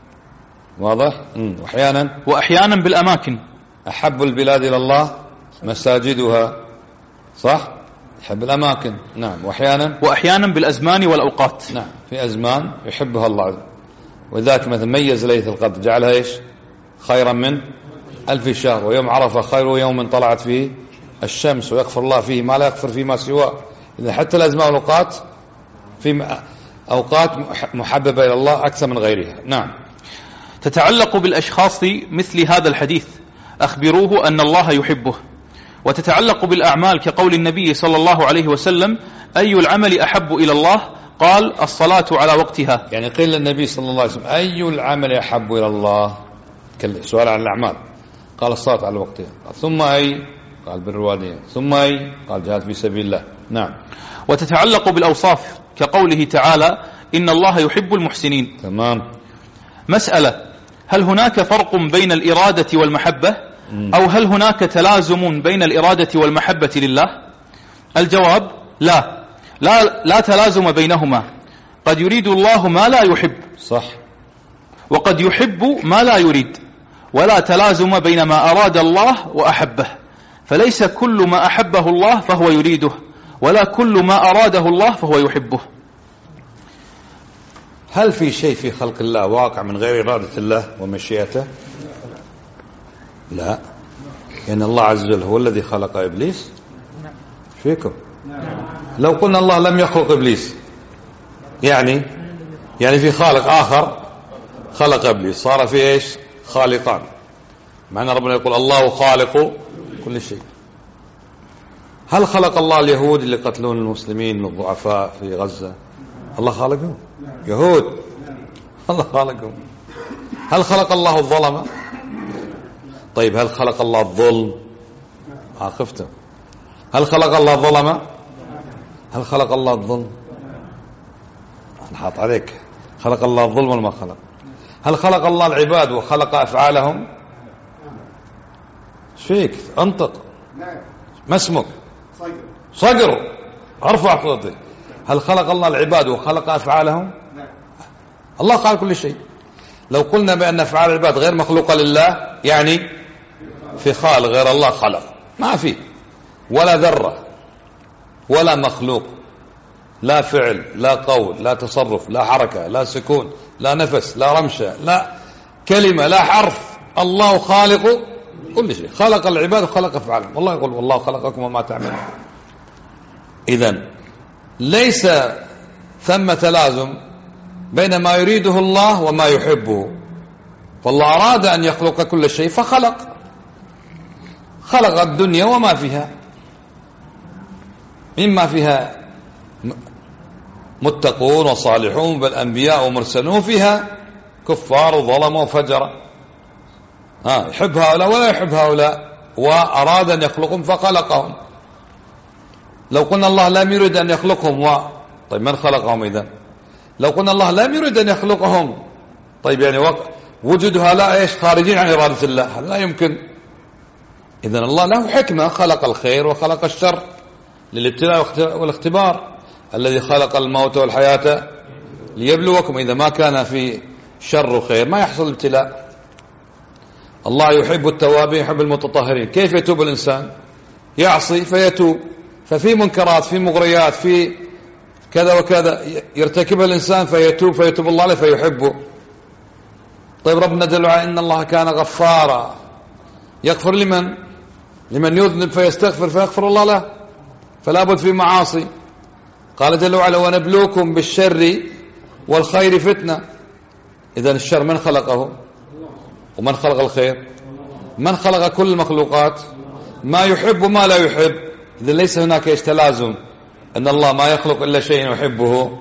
Speaker 1: واضح؟ وأحيانا
Speaker 2: وأحيانا بالأماكن،
Speaker 1: أحب البلاد إلى الله مساجدها، صح؟ يحب الأماكن. نعم. وأحيانا
Speaker 2: وأحيانا بالأزمان والأوقات.
Speaker 1: نعم، في أزمان يحبها الله، وذاك مثل ميز ليلة القدر جعلها إيش؟ خيرا من ألف شهر، ويوم عرفة خير يوم طلعت فيه الشمس، ويغفر الله فيه ما لا يغفر فيه ما سواه. إذا حتى الأزمان والأوقات في أوقات محببة إلى الله أكثر من غيرها. نعم.
Speaker 2: تتعلق بالأشخاص مثل هذا الحديث أخبروه أن الله يحبه، وتتعلق بالأعمال كقول النبي صلى الله عليه وسلم أي العمل أحب إلى الله؟ قال الصلاة على وقتها.
Speaker 1: يعني قيل للنبي صلى الله عليه وسلم أي العمل أحب إلى الله؟ سؤال عن الأعمال، قال الصلاة على وقتها. ثم أي؟ قال بر الوالدين. ثم أي؟ قال جهاد في سبيل الله. نعم.
Speaker 2: وتتعلق بالأوصاف كقوله تعالى إن الله يحب المحسنين.
Speaker 1: تمام.
Speaker 2: مسألة: هل هناك فرق بين الإرادة والمحبة، أو هل هناك تلازم بين الإرادة والمحبة لله؟ الجواب: لا لا, لا تلازم بينهما. قد يريد الله ما لا يحب،
Speaker 1: صح،
Speaker 2: وقد يحب ما لا يريد، ولا تلازم بين ما أراد الله وأحبه، فليس كل ما أحبه الله فهو يريده، ولا كل ما أراده الله فهو يحبه.
Speaker 1: هل في شيء في خلق الله واقع من غير إرادة الله ومشيئته؟ لا، لأن الله عز وجل هو الذي خلق إبليس. فيكم لو قلنا الله لم يخلق إبليس، يعني يعني في خالق آخر خلق إبليس، صار في إيش؟ خالقان. معنى ربنا يقول الله خالق كل شيء. هل خلق الله اليهود اللي قتلون المسلمين الضعفاء في غزة؟ الله خالقهم؟ يهود الله خالقهم. هل خلق الله الظلمة؟ طيب هل خلق الله الظلم؟ عاقفته. هل خلق الله الظلمة؟ هل خلق الله الظلم؟ أنا حاط عليك. خلق الله الظلم ولا ما خلق؟ هل خلق الله العباد وخلق أفعالهم؟ ايش فيك؟ انطق. ما اسمك؟ صقر. ارفع صوتك. هل خلق الله العباد وخلق أفعالهم؟ الله خلق كل شيء. لو قلنا بأن أفعال العباد غير مخلوقة لله، يعني في خالق غير الله خلق، ما في ولا ذرة ولا مخلوق، لا فعل لا قول لا تصرف لا حركة لا سكون لا نفس لا رمشة لا كلمة لا حرف. الله خالق كل شيء، خلق العباد وخلق أفعالهم. والله يقول والله خلقكم وما تعملون. إذن ليس ثم تلازم بين ما يريده الله وما يحبه. فالله أراد أن يخلق كل شيء فخلق، خلق الدنيا وما فيها، مما فيها متقون وصالحون بالأنبياء ومرسلون، وفيها كفار وظلموا وفجر. ها يحب هؤلاء ولا يحب هؤلاء، وأراد أن يخلقهم فخلقهم. لو قلنا الله لم يريد أن يخلقهم و... طيب من خلقهم إذن؟ لو قلنا الله لم يريد أن يخلقهم، طيب يعني وق... وجود هؤلاء إيش؟ خارجين عن إرادة الله، لا يمكن. إذن الله له حكمة، خلق الخير وخلق الشر للابتلاء والاختبار. الذي خلق الموت والحياة ليبلوكم، إذا ما كان في شر وخير ما يحصل ابتلاء. الله يحب التوابين يحب المتطهرين. كيف يتوب الإنسان؟ يعصي فيتوب، ففي منكرات في مغريات في كذا وكذا يرتكبها الإنسان فيتوب فيتوب الله عليه فيحبه. طيب ربنا جل وعلا إن الله كان غفارا يغفر لمن لمن يذنب فيستغفر فيغفر الله له، فلا بد في معاصي. قال جل وعلا ونبلوكم بالشر والخير فتنة. إذن الشر من خلقه؟ ومن خلق الخير؟ من خلق كل المخلوقات؟ ما يحب وما لا يحب. إذا ليس هناك إيش تلازم أن الله ما يخلق إلا شيء يحبه.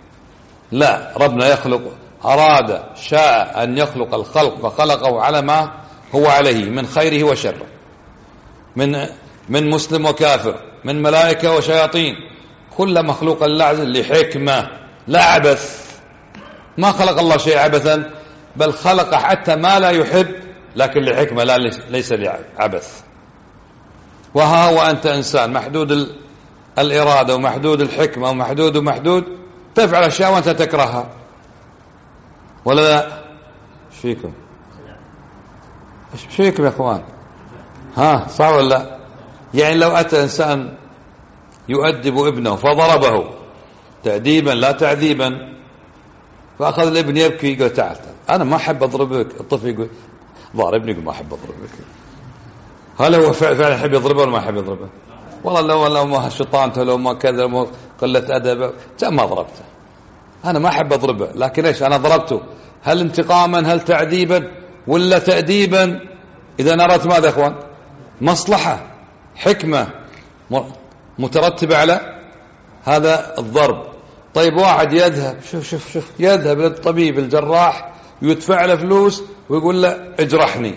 Speaker 1: لا، ربنا يخلق، أراد شاء أن يخلق الخلق فخلقه على ما هو عليه من خيره وشره، من من مسلم وكافر، من ملائكة وشياطين، كل مخلوق الله لحكمة لا عبث. ما خلق الله شيء عبثا، بل خلق حتى ما لا يحب لكن لحكمة، لا ليس لعبث. وها هو أنت إنسان محدود الإرادة ومحدود الحكمة ومحدود ومحدود، تفعل أشياء وأنت تكرهها ولا لا؟ ايش فيكم؟ ايش فيكم يا اخوان؟ ها صح ولا لا؟ يعني لو أتى إنسان يؤدب ابنه فضربه تأديبا لا تعذيبا، فأخذ الابن يبكي يقول تعال أنا ما أحب أضربك، الطفل يقول ضاربني، يقول ما أحب أضربك. هل هو فعلا يحب يضربه ولا ما يحب يضربه؟ والله لو لو ما شطانته لو ما كذا ما قلة أدب ما ضربته، أنا ما أحب أضربه، لكن إيش أنا ضربته؟ هل انتقاما؟ هل تعذيبا؟ ولا تأديبا؟ إذا أردت ماذا يا أخوان؟ مصلحة، حكمة مترتبة على هذا الضرب. طيب واحد يذهب، شوف شوف شوف يذهب للطبيب الجراح ويدفع له فلوس ويقول له اجرحني،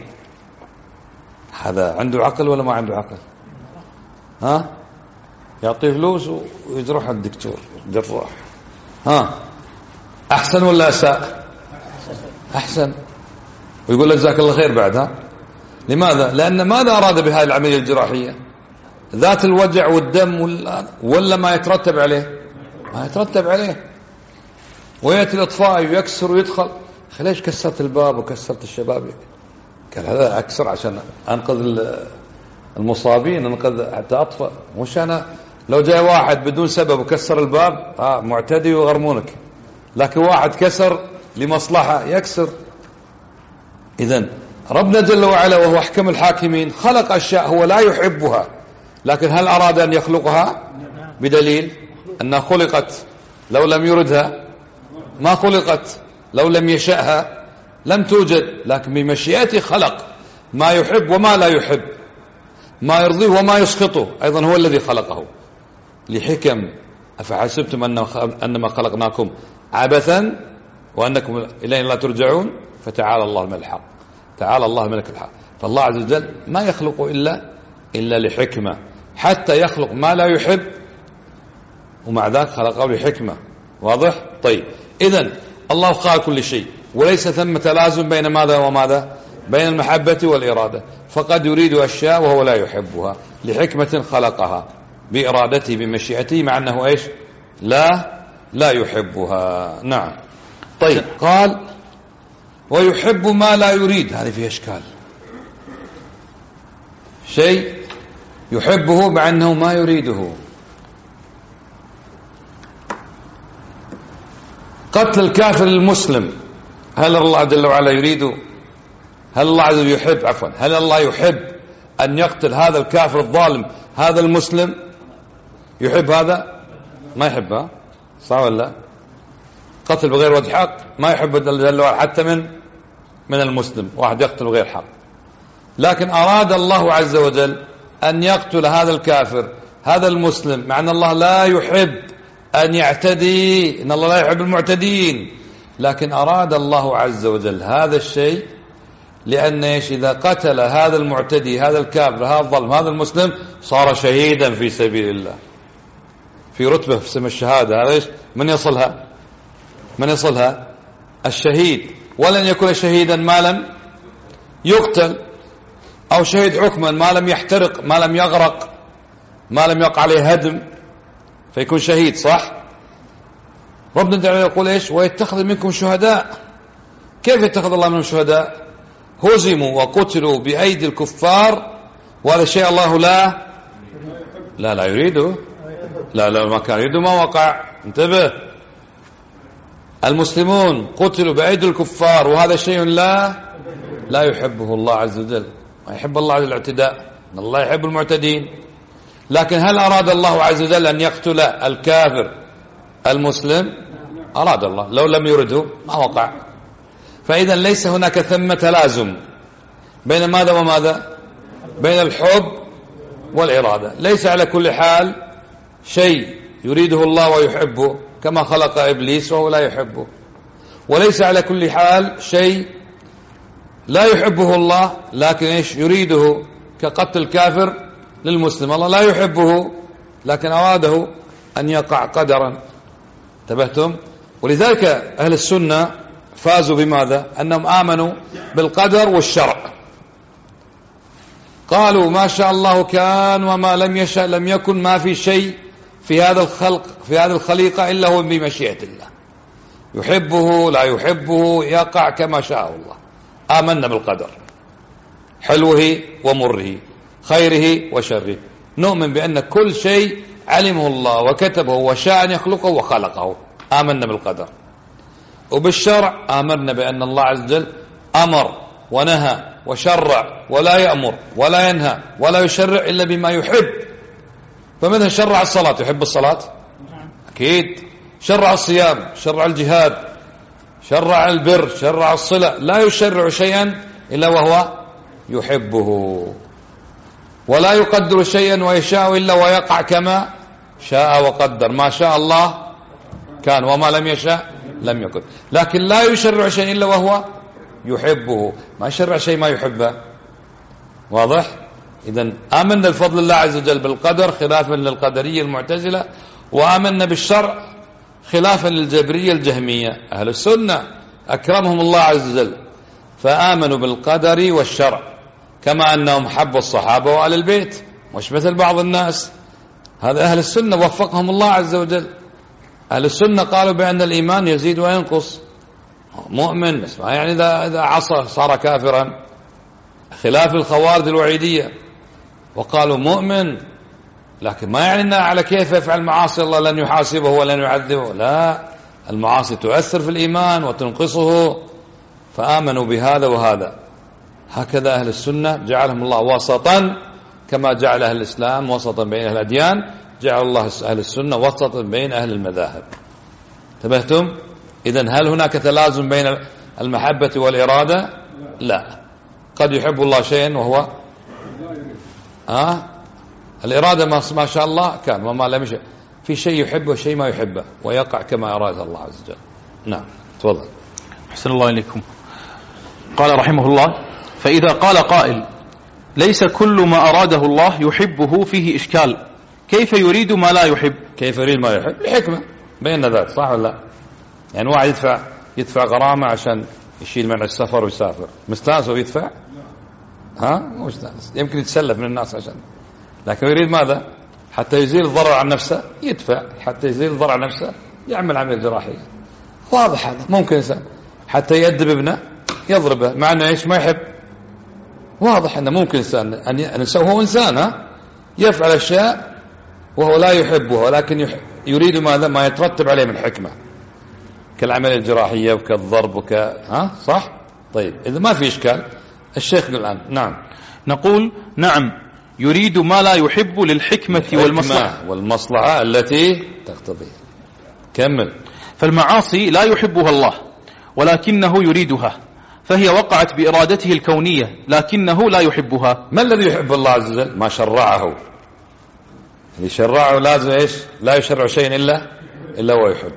Speaker 1: هذا عنده عقل ولا ما عنده عقل؟ ها؟ يعطيه فلوس ويجرح الدكتور الجراح، ها أحسن ولا أساء؟ أحسن. ويقول له جزاك الله خير بعد. ها لماذا؟ لأن ماذا أراد بهذه العملية الجراحية؟ ذات الوجع والدم ولا ما يترتب عليه؟ ما يترتب عليه. ويأتي الإطفاء ويكسر ويدخل، ليش كسرت الباب وكسرت الشبابيك؟ قال هذا أكسر عشان أنقذ المصابين، أنقذ حتى أطفأ، مش أنا لو جاء واحد بدون سبب وكسر الباب آه معتدي ويغرمونك، لكن واحد كسر لمصلحة يكسر. إذن ربنا جل وعلا وهو أحكم الحاكمين خلق أشياء هو لا يحبها، لكن هل أراد أن يخلقها؟ بدليل أنها خلقت، لو لم يردها ما خلقت، لو لم يشأها لم توجد، لكن بمشيئته خلق ما يحب وما لا يحب، ما يرضيه وما يسخطه، أيضا هو الذي خلقه لحكم. أفحسبتم أنما خلقناكم عبثا وأنكم إلينا لا ترجعون، فتعالى الله الملك الحق، تعالى الله الملك الحق. فالله عز وجل ما يخلق إلا إلا لحكمة، حتى يخلق ما لا يحب ومع ذلك خلقه لحكمة. واضح؟ طيب إذن الله خالق كل شيء، وليس ثم تلازم بين ماذا وماذا؟ بين المحبة والإرادة، فقد يريد أشياء وهو لا يحبها لحكمة خلقها بإرادته بمشيئته، مع أنه إيش؟ لا لا يحبها. نعم. طيب قال ويحب ما لا يريد، هذه فيها إشكال. شيء يحبه مع أنه ما يريده. قتل الكافر المسلم، هل الله جل وعلا يريده؟ هل الله عز وجل يحب عفوا هل الله يحب أن يقتل هذا الكافر الظالم هذا المسلم؟ يحب هذا؟ ما يحبها، صح ولا؟ قتل بغير وجه حق ما يحب جل وعلا حتى من من المسلم، واحد يقتل بغير حق. لكن أراد الله عز وجل أن يقتل هذا الكافر هذا المسلم، مع أن الله لا يحب أن يعتدي، إن الله لا يحب المعتدين، لكن أراد الله عز وجل هذا الشيء لأن إيش؟ إذا قتل هذا المعتدي هذا الكافر هذا الظلم هذا المسلم صار شهيدا في سبيل الله، في رتبة في سم الشهادة. هذا إيش؟ من يصلها؟ من يصلها؟ الشهيد. ولن يكون شهيدا ما لم يقتل، أو شهيد حكما ما لم يحترق ما لم يغرق ما لم يقع عليه هدم فيكون شهيد، صح؟ ربنا تعالى يقول إيش؟ ويتخذ منكم شهداء. كيف يتخذ الله منهم شهداء؟ هزموا وقتلوا بأيدي الكفار، وهذا الشيء الله لا لا لا يريده، لا لا ما كان يريده ما وقع. انتبه، المسلمون قتلوا بأيدي الكفار وهذا الشيء لا لا يحبه الله عز وجل، ما يحب الله عز وجل الاعتداء، إن الله يحب المعتدين. لكن هل أراد الله عز وجل أن يقتل الكافر المسلم؟ أراد الله، لو لم يرده ما وقع. فإذا ليس هناك ثمة تلازم بين ماذا وماذا؟ بين الحب والإرادة. ليس على كل حال شيء يريده الله ويحبه، كما خلق إبليس وهو لا يحبه، وليس على كل حال شيء لا يحبه الله لكن إيش يريده، كقتل الكافر للمسلم، الله لا يحبه لكن أراده أن يقع قدرا. انتبهتم؟ ولذلك أهل السنة فازوا بماذا؟ أنهم آمنوا بالقدر والشرع، قالوا ما شاء الله كان وما لم يشاء لم يكن، ما في شيء في هذا الخلق في هذه الخليقة إلا هو بمشيئة الله، يحبه لا يحبه يقع كما شاء الله. آمنا بالقدر، حلوه ومره، خيره وشره، نؤمن بأن كل شيء علمه الله وكتبه وشاء أن يخلقه وخلقه، آمنا بالقدر. وبالشرع آمنا بأن الله عز وجل أمر ونهى وشرع، ولا يأمر ولا ينهى ولا يشرع إلا بما يحب. فمثلا شرع الصلاة، يحب الصلاة أكيد، شرع الصيام، شرع الجهاد، شرع البر، شرع الصلة، لا يشرع شيئا إلا وهو يحبه، ولا يقدر شيئا ويشاء إلا ويقع كما شاء وقدر، ما شاء الله كان وما لم يشاء لم يكن. لكن لا يشرع شيئا إلا وهو يحبه، ما يشرع شيء ما يحبه. واضح؟ إذن آمنا بفضل الله عز وجل بالقدر خلافا للقدرية المعتزلة، وآمنا بالشرع خلافا للجبرية الجهمية. أهل السنة أكرمهم الله عز وجل فآمنوا بالقدر والشرع، كما أنهم حبوا الصحابة وآل البيت، مش مثل بعض الناس. هذا أهل السنة وفقهم الله عز وجل. أهل السنة قالوا بأن الإيمان يزيد وينقص، مؤمن بس ما يعني إذا إذا عصى صار كافرا، خلاف الخوارج الوعيدية، وقالوا مؤمن لكن ما يعني أنه على كيف يفعل معاصي الله لن يحاسبه ولن يعذبه، لا، المعاصي تؤثر في الإيمان وتنقصه، فآمنوا بهذا وهذا. هكذا أهل السنة جعلهم الله وسطا، كما جعل أهل الإسلام وسطا بين أهل الأديان، جعل الله أهل السنة وسطا بين أهل المذاهب. انتبهتم؟ إذن هل هناك تلازم بين المحبة والإرادة؟ لا، قد يحب الله شيئا وهو آه الإرادة ما شاء الله كان وما لم يشاء، في شيء يحبه وشيء ما يحبه ويقع كما أراد الله عز وجل. نعم تفضل.
Speaker 2: أحسن الله إليكم. قال رحمه الله: فإذا قال قائل ليس كل ما أراده الله يحبه فيه إشكال، كيف يريد ما لا يحب؟
Speaker 1: كيف يريد ما يحب؟ الحكمة بين ذات، صح ولا لا؟ يعني واحد يدفع يدفع غرامة عشان يشيل منع السفر ويسافر، مستانس ويدفع؟ ها مو مستانس، يمكن يتسلف من الناس عشان، لكن يريد ماذا؟ حتى يزيل الضرر عن نفسه يدفع، حتى يزيل الضرر عن نفسه يعمل عملية جراحية. واضح هذا. ممكن إنسان حتى يأدب ابنه يضربه مع أنه إيش ما يحب. واضح أنه ممكن إنسان أن ينسى، هو إنسان ها يفعل أشياء وهو لا يحبها، ولكن يريد ماذا؟ ما يترتب عليه من حكمة، كالعملية الجراحية وكالضرب وك ها صح؟ طيب إذا ما في إشكال. الشيخ الآن نعم
Speaker 2: نقول نعم يريد ما لا يحب للحكمة والمصلحة
Speaker 1: والمصلحة التي تقتضي. كمل.
Speaker 2: فالمعاصي لا يحبها الله ولكنه يريدها، فهي وقعت بإرادته الكونية لكنه لا يحبها.
Speaker 1: ما الذي يحب الله عز وجل؟ ما شرعه. اللي شرعه لازم إيش؟ لا يشرع شيء إلا إلا هو يحب.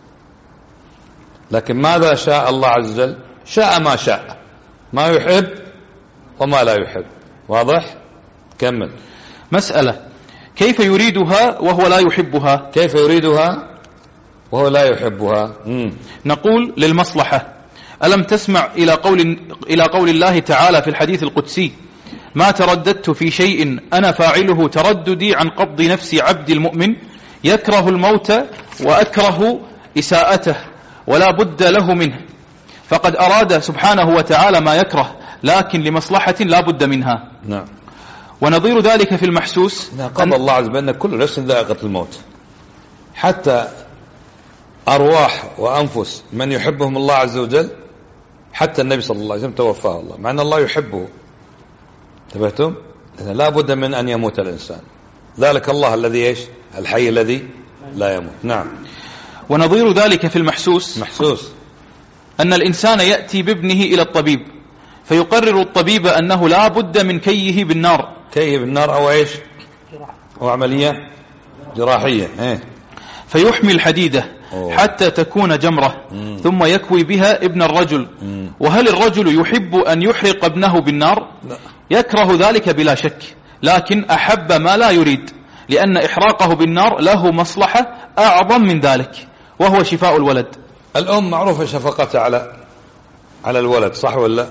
Speaker 1: لكن ماذا شاء الله عز وجل؟ شاء ما شاء، ما يحب وما لا يحب. واضح؟ كمل.
Speaker 2: مسألة: كيف يريدها وهو لا يحبها؟
Speaker 1: كيف يريدها وهو لا يحبها؟ مم.
Speaker 2: نقول للمصلحة. ألم تسمع إلى قول إلى قول الله تعالى في الحديث القدسي: ما ترددت في شيء أنا فاعله ترددي عن قبض نفس عبد المؤمن، يكره الموت وأكره إساءته ولا بد له منه. فقد أراد سبحانه وتعالى ما يكره لكن لمصلحة لا بد منها.
Speaker 1: نعم.
Speaker 2: ونظير ذلك في المحسوس
Speaker 1: قضى الله عز وجل أن كل نفس ذائقة الموت، حتى أرواح وأنفس من يحبهم الله عز وجل، حتى النبي صلى الله عليه وسلم توفاه الله مع أن الله يحبه. انتبهتم؟ لا بد من أن يموت الإنسان، ذلك الله الذي إيش؟ الحي الذي لا يموت. نعم.
Speaker 2: ونظير ذلك في المحسوس
Speaker 1: محسوس
Speaker 2: أن الإنسان يأتي بابنه إلى الطبيب فيقرر الطبيب أنه لا بد من كيه بالنار.
Speaker 1: كيه بالنار أو إيش؟ أو عملية جراحية. إيه؟
Speaker 2: فيحمي الحديدة
Speaker 1: أوه.
Speaker 2: حتى تكون جمرة
Speaker 1: مم.
Speaker 2: ثم يكوي بها ابن الرجل.
Speaker 1: مم.
Speaker 2: وهل الرجل يحب أن يحرق ابنه بالنار؟
Speaker 1: لا.
Speaker 2: يكره ذلك بلا شك، لكن أحب ما لا يريد، لأن إحراقه بالنار له مصلحة أعظم من ذلك وهو شفاء الولد.
Speaker 1: الأم معروفة شفقتها على على الولد، صح ولا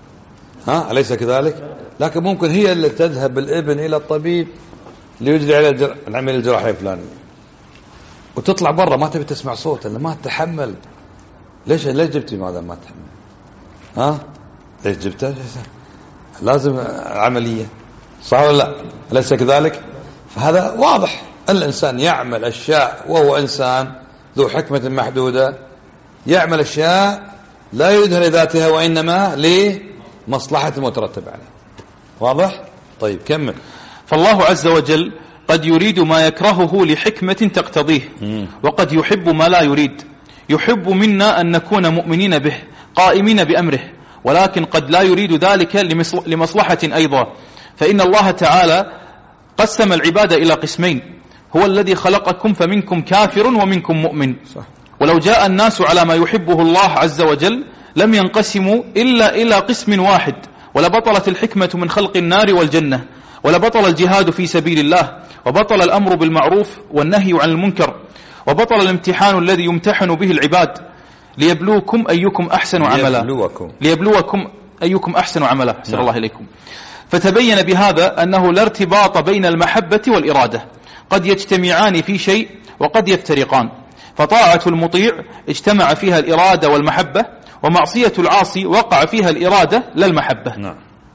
Speaker 1: ها؟ أليس كذلك؟ لكن ممكن هي اللي تذهب بالابن إلى الطبيب ليجري على الجر... العملية الجراحية الفلانية، وتطلع برا ما تبي تسمع صوته، ما تتحمل. ليش ليش جبتي ماذا ما تحمل؟ ها؟ ليش جبته؟ لازم عملية، صح ولا لا؟ أليس كذلك؟ فهذا واضح. الإنسان يعمل أشياء وهو إنسان ذو حكمة محدودة، يعمل أشياء لا يريدها لذاتها وإنما لمصلحة مترتب عليه. واضح؟ طيب كمل.
Speaker 2: فالله عز وجل قد يريد ما يكرهه لحكمة تقتضيه، وقد يحب ما لا يريد. يحب منا أن نكون مؤمنين به قائمين بأمره، ولكن قد لا يريد ذلك لمصلحة أيضا. فإن الله تعالى قسم العباد إلى قسمين: هو الذي خلقكم فمنكم كافر ومنكم مؤمن.
Speaker 1: صح.
Speaker 2: ولو جاء الناس على ما يحبه الله عز وجل لم ينقسموا إلا إلى قسم واحد، ولبطلت الحكمة من خلق النار والجنة، ولبطل الجهاد في سبيل الله، وبطل الأمر بالمعروف والنهي عن المنكر، وبطل الامتحان الذي يمتحن به العباد ليبلوكم أيكم أحسن عملا
Speaker 1: ليبلوكم,
Speaker 2: ليبلوكم أيكم أحسن عملا أحسن الله إليكم. فتبين بهذا أنه لا ارتباط بين المحبة والإرادة، قد يجتمعان في شيء وقد يفترقان. فطاعة المطيع اجتمع فيها الإرادة والمحبة، ومعصية العاصي وقع فيها الإرادة لا المحبة.
Speaker 1: نعم.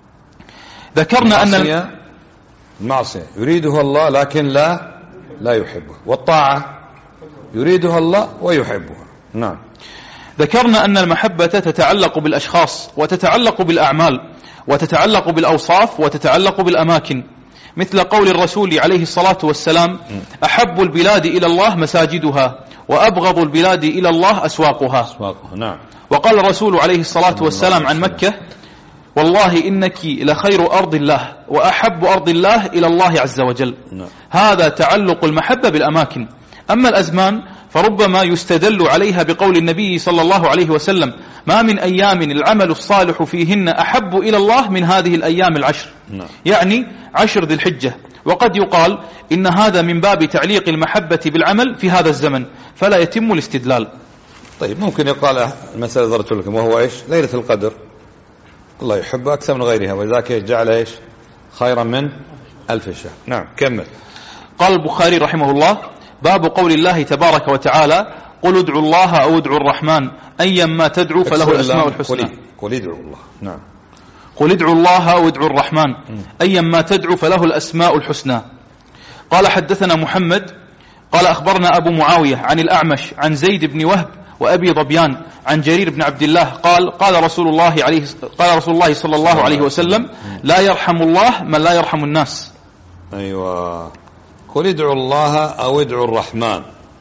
Speaker 2: ذكرنا أن
Speaker 1: المعصية, المعصية يريدها الله لكن لا لا يحبه، والطاعة يريدها الله ويحبها. نعم.
Speaker 2: ذكرنا أن المحبة تتعلق بالأشخاص، وتتعلق بالأعمال، وتتعلق بالأوصاف، وتتعلق بالأماكن، مثل قول الرسول عليه الصلاة والسلام: أحب البلاد إلى الله مساجدها، وأبغض البلاد إلى الله أسواقها.
Speaker 1: أسواقها. نعم.
Speaker 2: وقال الرسول عليه الصلاة والسلام عن مكة: والله إنك لخير أرض الله، وأحب أرض الله إلى الله عز وجل.
Speaker 1: نعم.
Speaker 2: هذا تعلق المحبة بالأماكن. أما الأزمان فربما يستدل عليها بقول النبي صلى الله عليه وسلم: ما من أيام العمل الصالح فيهن أحب إلى الله من هذه الأيام العشر.
Speaker 1: نعم.
Speaker 2: يعني عشر ذي الحجة. وقد يقال إن هذا من باب تعليق المحبة بالعمل في هذا الزمن، فلا يتم الاستدلال.
Speaker 1: طيب ممكن يقال المسألة ذكرت لكم، وهو إيش؟ ليلة القدر الله يحب أكثر من غيرها، ولذلك جعل إيش؟ خيرا من ألف شهر. نعم كمل.
Speaker 2: قال البخاري رحمه الله: باب قول الله تبارك وتعالى: قل ادعوا الله أو ادعوا الرحمن أيما تدعوا فله الأسماء الحسنى.
Speaker 1: قل ادعوا الله. نعم.
Speaker 2: قل ادعوا الله أو ادعوا الرحمن أيما تدعوا فله الأسماء الحسنى. قال حدثنا محمد قال أخبرنا أبو معاوية عن الأعمش عن زيد بن وهب وأبي ظبيان عن جرير بن عبد الله قال: قال رسول الله عليه قال رسول الله صلى الله عليه وسلم: لا يرحم الله من لا يرحم الناس.
Speaker 1: أيوة. قل ادعوا الله أو ادعوا الرحمن.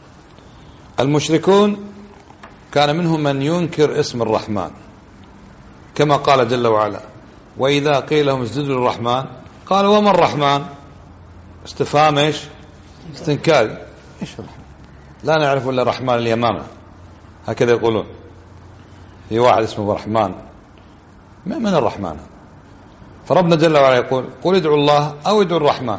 Speaker 1: المشركون كان منهم من ينكر اسم الرحمن، كما قال جل وعلا: وإذا قيل لهم اسجدوا للرحمن قالوا وما الرحمن؟ استفهام ايش؟ استنكاري. ايش الرحمن؟ لا نعرف الا الرحمن اللي امامنا، هكذا يقولون. في واحد اسمه الرحمن، من الرحمن؟ فربنا جل وعلا يقول: قل ادعوا الله أو ادعوا الرحمن.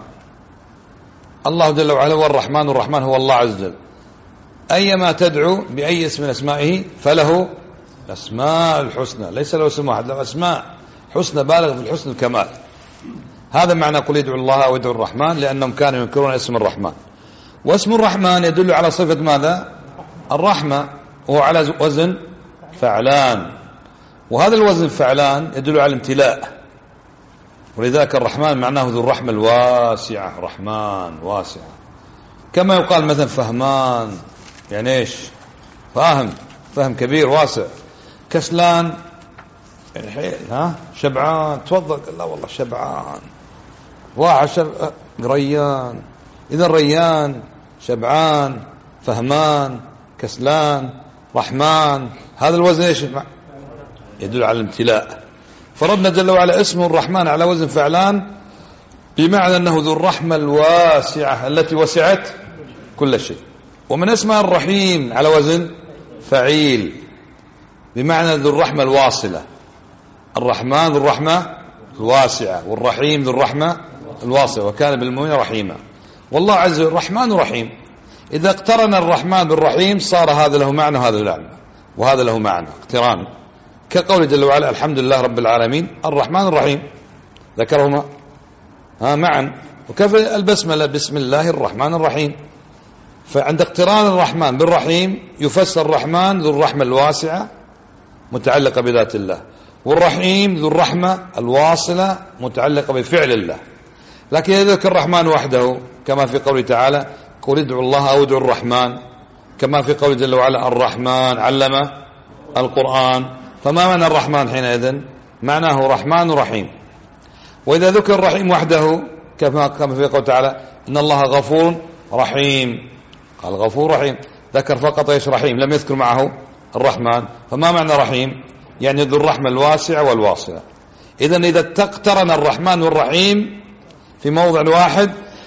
Speaker 1: الله جل وعلا هو الرحمن، والرحمن هو الله عز وجل. أيما تدعو بأي اسم من أسمائه فله الأسماء الحسنى، ليس له اسم واحد، له أسماء حسنى بالغ في الحسن الكمال. هذا معنى قل ادعوا الله أو ادعوا الرحمن، لأنهم كانوا ينكرون اسم الرحمن. واسم الرحمن يدل على صفة ماذا؟ الرحمة، وهو على وزن فعلان، وهذا الوزن فعلان يدل على الامتلاء، ولذلك الرحمن معناه ذو الرحمة الواسعة، رحمن واسعة. كما يقال مثلا فهمان، يعني ايش؟ فاهم، فهم كبير واسع. كسلان يعني ها شبعان، تفضل، لا والله شبعان. واحد شب... ريان، إذا ريان شبعان فهمان كسلان رحمن، هذا الوزن ايش يدل على الامتلاء. فربنا جل وعلا اسمه الرحمن على وزن فعلان، بمعنى أنه ذو الرحمة الواسعة التي وسعت كل شيء. ومن اسمه الرحيم على وزن فعيل، بمعنى ذو الرحمة الواصلة. الرحمن ذو الرحمة الواسعة، والرحيم ذو الرحمة الواصلة، وكان بالمؤمنين رحيما. والله عز وجل رحمن رحيم، إذا اقترن الرحمن بالرحيم صار هذا له معنى وهذا له معنى وهذا له معنى اقتران، كقول جل وعلا الحمد لله رب العالمين الرحمن الرحيم، ذكرهما ها معا. وكيف البسملة بسم الله الرحمن الرحيم، فعند اقتران الرحمن بالرحيم يفسر الرحمن ذو الرحمة الواسعة متعلقة بذات الله، والرحيم ذو الرحمة الواصلة متعلقة بفعل الله. لكن إذا ذكر الرحمن وحده كما في قوله تعالى قل ادعوا الله أو ادعوا الرحمن، كما في قوله جل وعلا الرحمن علم القرآن، فما معنى الرحمن حينئذ؟ معناه رحمن رحيم. وإذا ذكر الرحيم وحده كما في قوله تعالى إن الله غفور رحيم، قال غفور رحيم، ذكر فقط ايش رحيم، لم يذكر معه الرحمن. فما معنى رحيم؟ يعني ذو الرحمة الواسعة والواصلة. إذن إذا اقترن الرحمن والرحيم في موضع واحد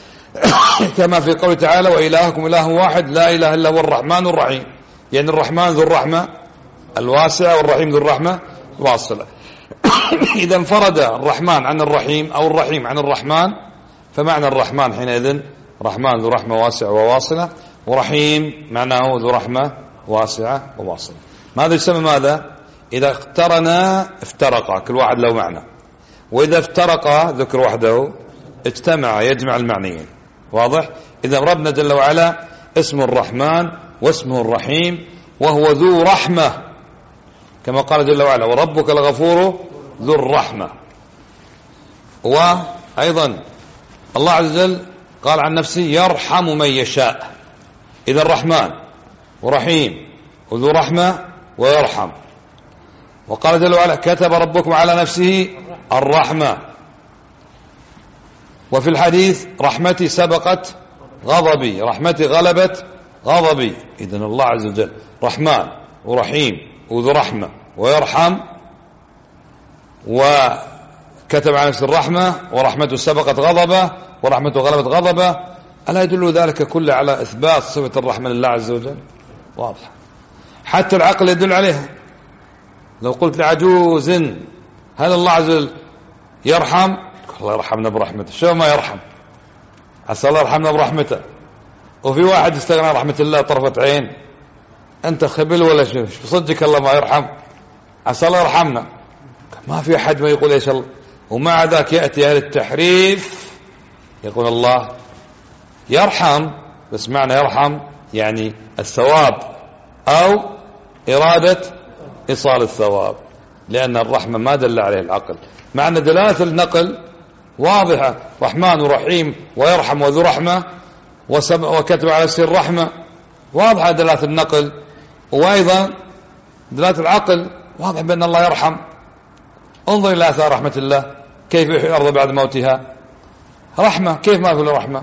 Speaker 1: كما في قوله تعالى وإلهكم إله واحد لا إله إلا هو الرحمن الرحيم، يعني الرحمن ذو الرحمة الواسعة والرحيم ذو الرحمة الواصلة. إذا انفرد الرحمن عن الرحيم أو الرحيم عن الرحمن، فمعنى الرحمن حينئذ رحمن ذو رحمة واسعة وواصلة، ورحيم معناه ذو رحمة واسعة وواصلة. ماذا يسمى ماذا؟ إذا اقترنا افترقا، كل واحد له معنى، وإذا افترقا ذكر وحده اجتمع يجمع المعنيين. واضح؟ إذا ربنا جل وعلا اسمه الرحمن واسمه الرحيم، وهو ذو رحمة كما قال جل وعلا وربك الغفور ذو الرحمة. وأيضا الله عز وجل قال عن نفسه يرحم من يشاء. إذا الرحمن ورحيم وذو رحمة ويرحم. وقال جل وعلا كتب ربكم على نفسه الرحمة. وفي الحديث رحمتي سبقت غضبي، رحمتي غلبت غضبي. إذن الله عز وجل رحمن ورحيم وذو رحمة ويرحم، وكتب على نفسه الرحمة، ورحمته سبقت غضبه، ورحمته غلبت غضبه. ألا يدل ذلك كله على إثبات صفة الرحمة لله عز وجل؟ واضح. حتى العقل يدل عليها. لو قلت لعجوز هل الله عز وجل يرحم؟ الله يرحمنا برحمته. شو ما يرحم، عسى الله يرحمنا برحمته. وفي واحد استغنى رحمة الله طرفة عين، أنت خبل ولا شو؟ صدق الله ما يرحم، عسى الله يرحمنا. ما في أحد ما يقول إيش الله. ومع ذاك يأتي أهل التحريف يقول الله يرحم، بس معنى يرحم يعني الثواب أو إرادة إيصال الثواب، لأن الرحمة ما دل عليه العقل. معنى دلالة النقل واضحة، رحمن ورحيم ويرحم وذو رحمة وكتب على نفسه الرحمة، واضحة دلالة النقل. وأيضا دلالة العقل واضح بأن الله يرحم. انظر إلى آثار رحمة الله، كيف يحيي الأرض بعد موتها، رحمة، كيف ما في له رحمة؟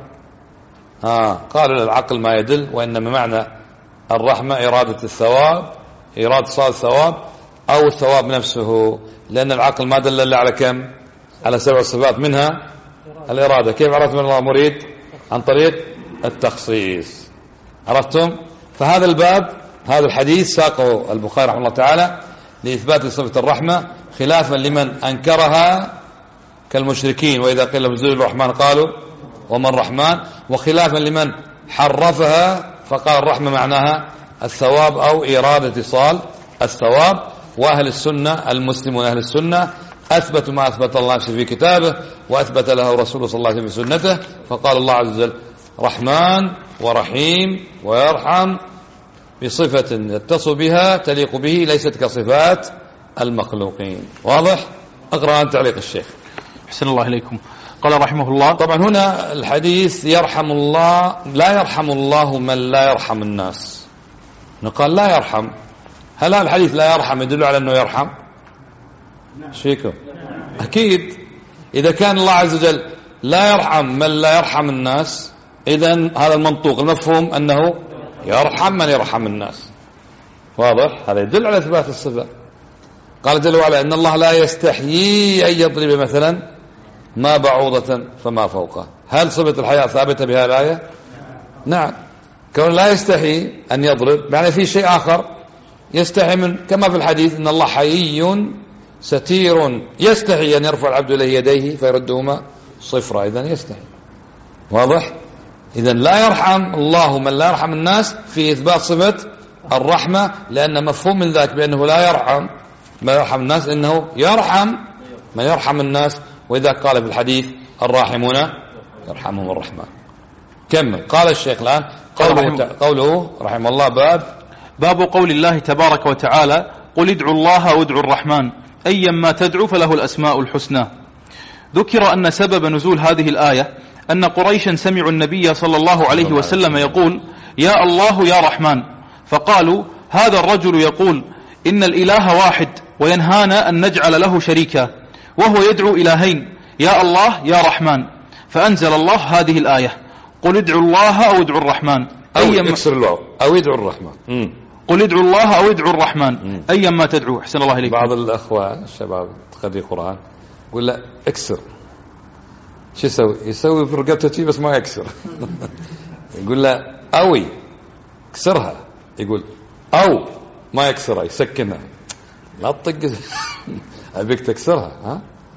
Speaker 1: آه قالوا العقل ما يدل، وإنما معنى الرحمة إرادة الثواب، إرادة صال الثواب أو الثواب نفسه، لأن العقل ما دل إلا على كم؟ على سبع صفات، منها الإرادة. كيف عرفت من الله مريد؟ عن طريق التخصيص. عرفتم؟ فهذا الباب، هذا الحديث ساقه البخاري رحمه الله تعالى لإثبات صفة الرحمة، خلافا لمن أنكرها كالمشركين وإذا قيل لهم اسجدوا للرحمن قالوا وما الرحمن، وخلافا لمن حرفها فقال الرحمة معناها الثواب أو إرادة إيصال الثواب. وأهل السنة المسلمون أهل السنة أثبتوا ما أثبت الله في كتابه وأثبت له رسوله صلى الله عليه وسلم في سنته. فقال الله عز وجل رحمن ورحيم ويرحم بصفة يتصف بها تليق به، ليست كصفات المخلوقين. واضح؟ أقرأ عن تعليق الشيخ.
Speaker 2: أحسن الله إليكم. قال رحمه الله،
Speaker 1: طبعا هنا الحديث يرحم الله، لا يرحم الله من لا يرحم الناس. قال لا يرحم، هل الحديث لا يرحم يدل على أنه يرحم؟ شيكو أكيد. إذا كان الله عز وجل لا يرحم من لا يرحم الناس، إذن هذا المنطوق المفهوم أنه يرحم من يرحم الناس. واضح؟ هذا يدل على إثبات الصفة. قال جل وعلا إن الله لا يستحيي أن يضرب مثلا ما بعوضة فما فوقه. هل صفة الحياء ثابتة بهذه الآية؟ نعم. كون لا يستحي أن يضرب يعني في شيء آخر يستحي من، كما في الحديث إن الله حيي ستير يستحي أن يرفع العبد إليه يديه فيردهما صفرا. إذن يستحي. واضح؟ إذن لا يرحم الله من لا يرحم الناس في إثبات صفة الرحمة، لأن مفهوم من ذلك بأنه لا يرحم ما يرحم الناس إنه يرحم ما يرحم الناس. وإذا قال في الحديث الراحمون يرحمهم الرحمن. كمل. قال الشيخ الآن قوله, قوله رحمه الله باب
Speaker 2: باب قول الله تبارك وتعالى قل ادعوا الله أو ادعوا الرحمن أيما تدعو فله الأسماء الحسنى. ذكر أن سبب نزول هذه الآية أن قريشا سمعوا النبي صلى الله عليه وسلم يقول يا الله يا رحمن، فقالوا هذا الرجل يقول إن الإله واحد وينهانا أن نجعل له شريكا، وهو يدعو إلهين يا الله يا رحمن. فأنزل الله هذه الآية قل ادعوا الله أو ادعوا الرحمن
Speaker 1: أو اكسر الواو أو ادعوا الرحمن. مم.
Speaker 2: قل ادعوا الله أو ادعوا الرحمن أيما تدعو. أحسن الله إليكم.
Speaker 1: بعض الأخوة الشباب تقري قرآن يقول لا اكسر، شو يسوي؟ يسوي في رقبته بس ما يكسر. يقول لا أوي كسرها، يقول أو ما يكسرها يسكنها. لا تطق أبيك تكسرها. ها؟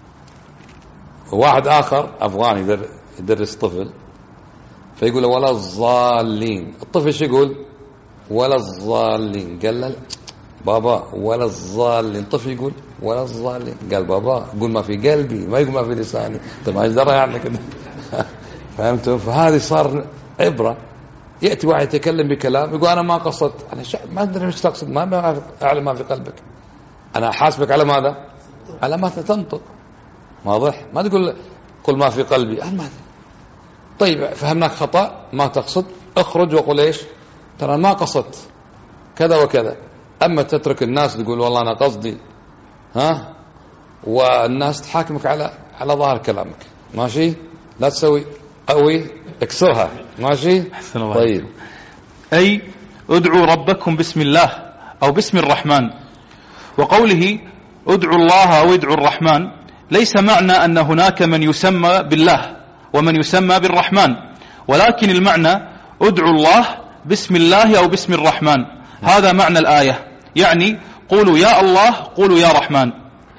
Speaker 1: واحد آخر أفغاني يدرس طفل فيقول ولا الضالين. الطفل شو يقول؟ ولا الضالين. قال له بابا ولا الضالين. الطفل يقول ولا الضالين. قال بابا قول ما في قلبي ما يقول ما في لساني. طيب ما يقدر يعني كده. فهمتوا؟ فهذه صار عبرة. يأتي واحد يتكلم بكلام يقول أنا ما قصدت، أنا ما أدري مش تقصد، ما أعلم ما في قلبك. أنا حاسبك على ماذا؟ على ما تنطق. واضح؟ ما تقول قل ما في قلبي. أنا ما أدري. طيب فهمناك خطأ ما تقصد، اخرج وقل ايش؟ ترى ما قصدت كذا وكذا. أما تترك الناس تقول والله أنا قصدي، ها، والناس تحاكمك على على ظاهر كلامك. ماشي؟ لا تسوي قوي اكسرها. ماشي؟ طيب.
Speaker 2: أي ادعوا ربكم بسم الله أو باسم الرحمن. وقوله ادعوا الله أو ادعوا الرحمن ليس معنى أن هناك من يسمى بالله ومن يسمى بالرحمن، ولكن المعنى ادعوا الله بسم الله أو باسم الرحمن. هذا معنى الآية، يعني قولوا يا الله قولوا يا رحمن.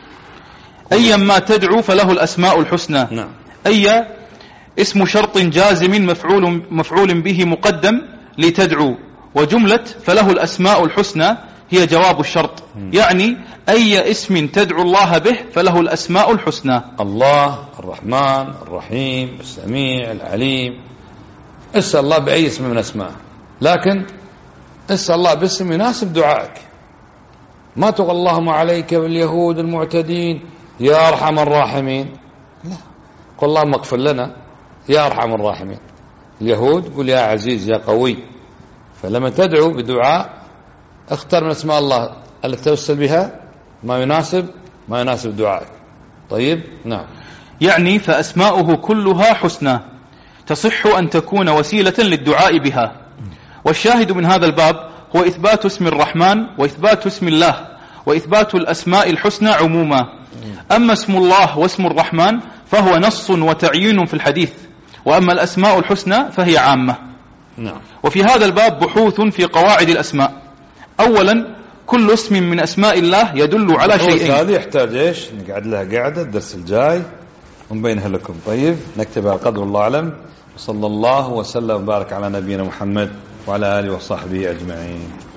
Speaker 2: أيما تدعو فله الأسماء الحسنى.
Speaker 1: نعم.
Speaker 2: أي اسم شرط جازم مفعول, مفعول به مقدم لتدعو، وجملة فله الأسماء الحسنى هي جواب الشرط، يعني أي اسم تدعو الله به فله الأسماء الحسنى.
Speaker 1: الله الرحمن الرحيم السميع العليم. اسأل الله بأي اسم من أسماء، لكن اسأل الله باسم يناسب دعائك. ما تقول اللهم عليك باليهود المعتدين يا أرحم الراحمين، لا، قل اللهم اغفر لنا يا أرحم الراحمين. اليهود قل يا عزيز يا قوي. فلما تدعو بدعاء اختر من اسماء الله التي توسل بها ما يناسب ما يناسب دعائك. طيب. نعم.
Speaker 2: يعني فأسماؤه كلها حسنى تصح أن تكون وسيلة للدعاء بها. والشاهد من هذا الباب هو إثبات اسم الرحمن وإثبات اسم الله وإثبات الأسماء الحسنى عموما. أما اسم الله واسم الرحمن فهو نص وتعيين في الحديث، وأما الأسماء الحسنى فهي عامة.
Speaker 1: نعم.
Speaker 2: وفي هذا الباب بحوث في قواعد الأسماء. أولا كل اسم من أسماء الله يدل على شيئين.
Speaker 1: هذه يحتاج إيش؟ نقعد لها قاعدة الدرس الجاي ونبينها لكم. طيب نكتب على قدر الله أعلم. صلى الله وسلم وبارك على نبينا محمد وعلى آله وصحبه أجمعين.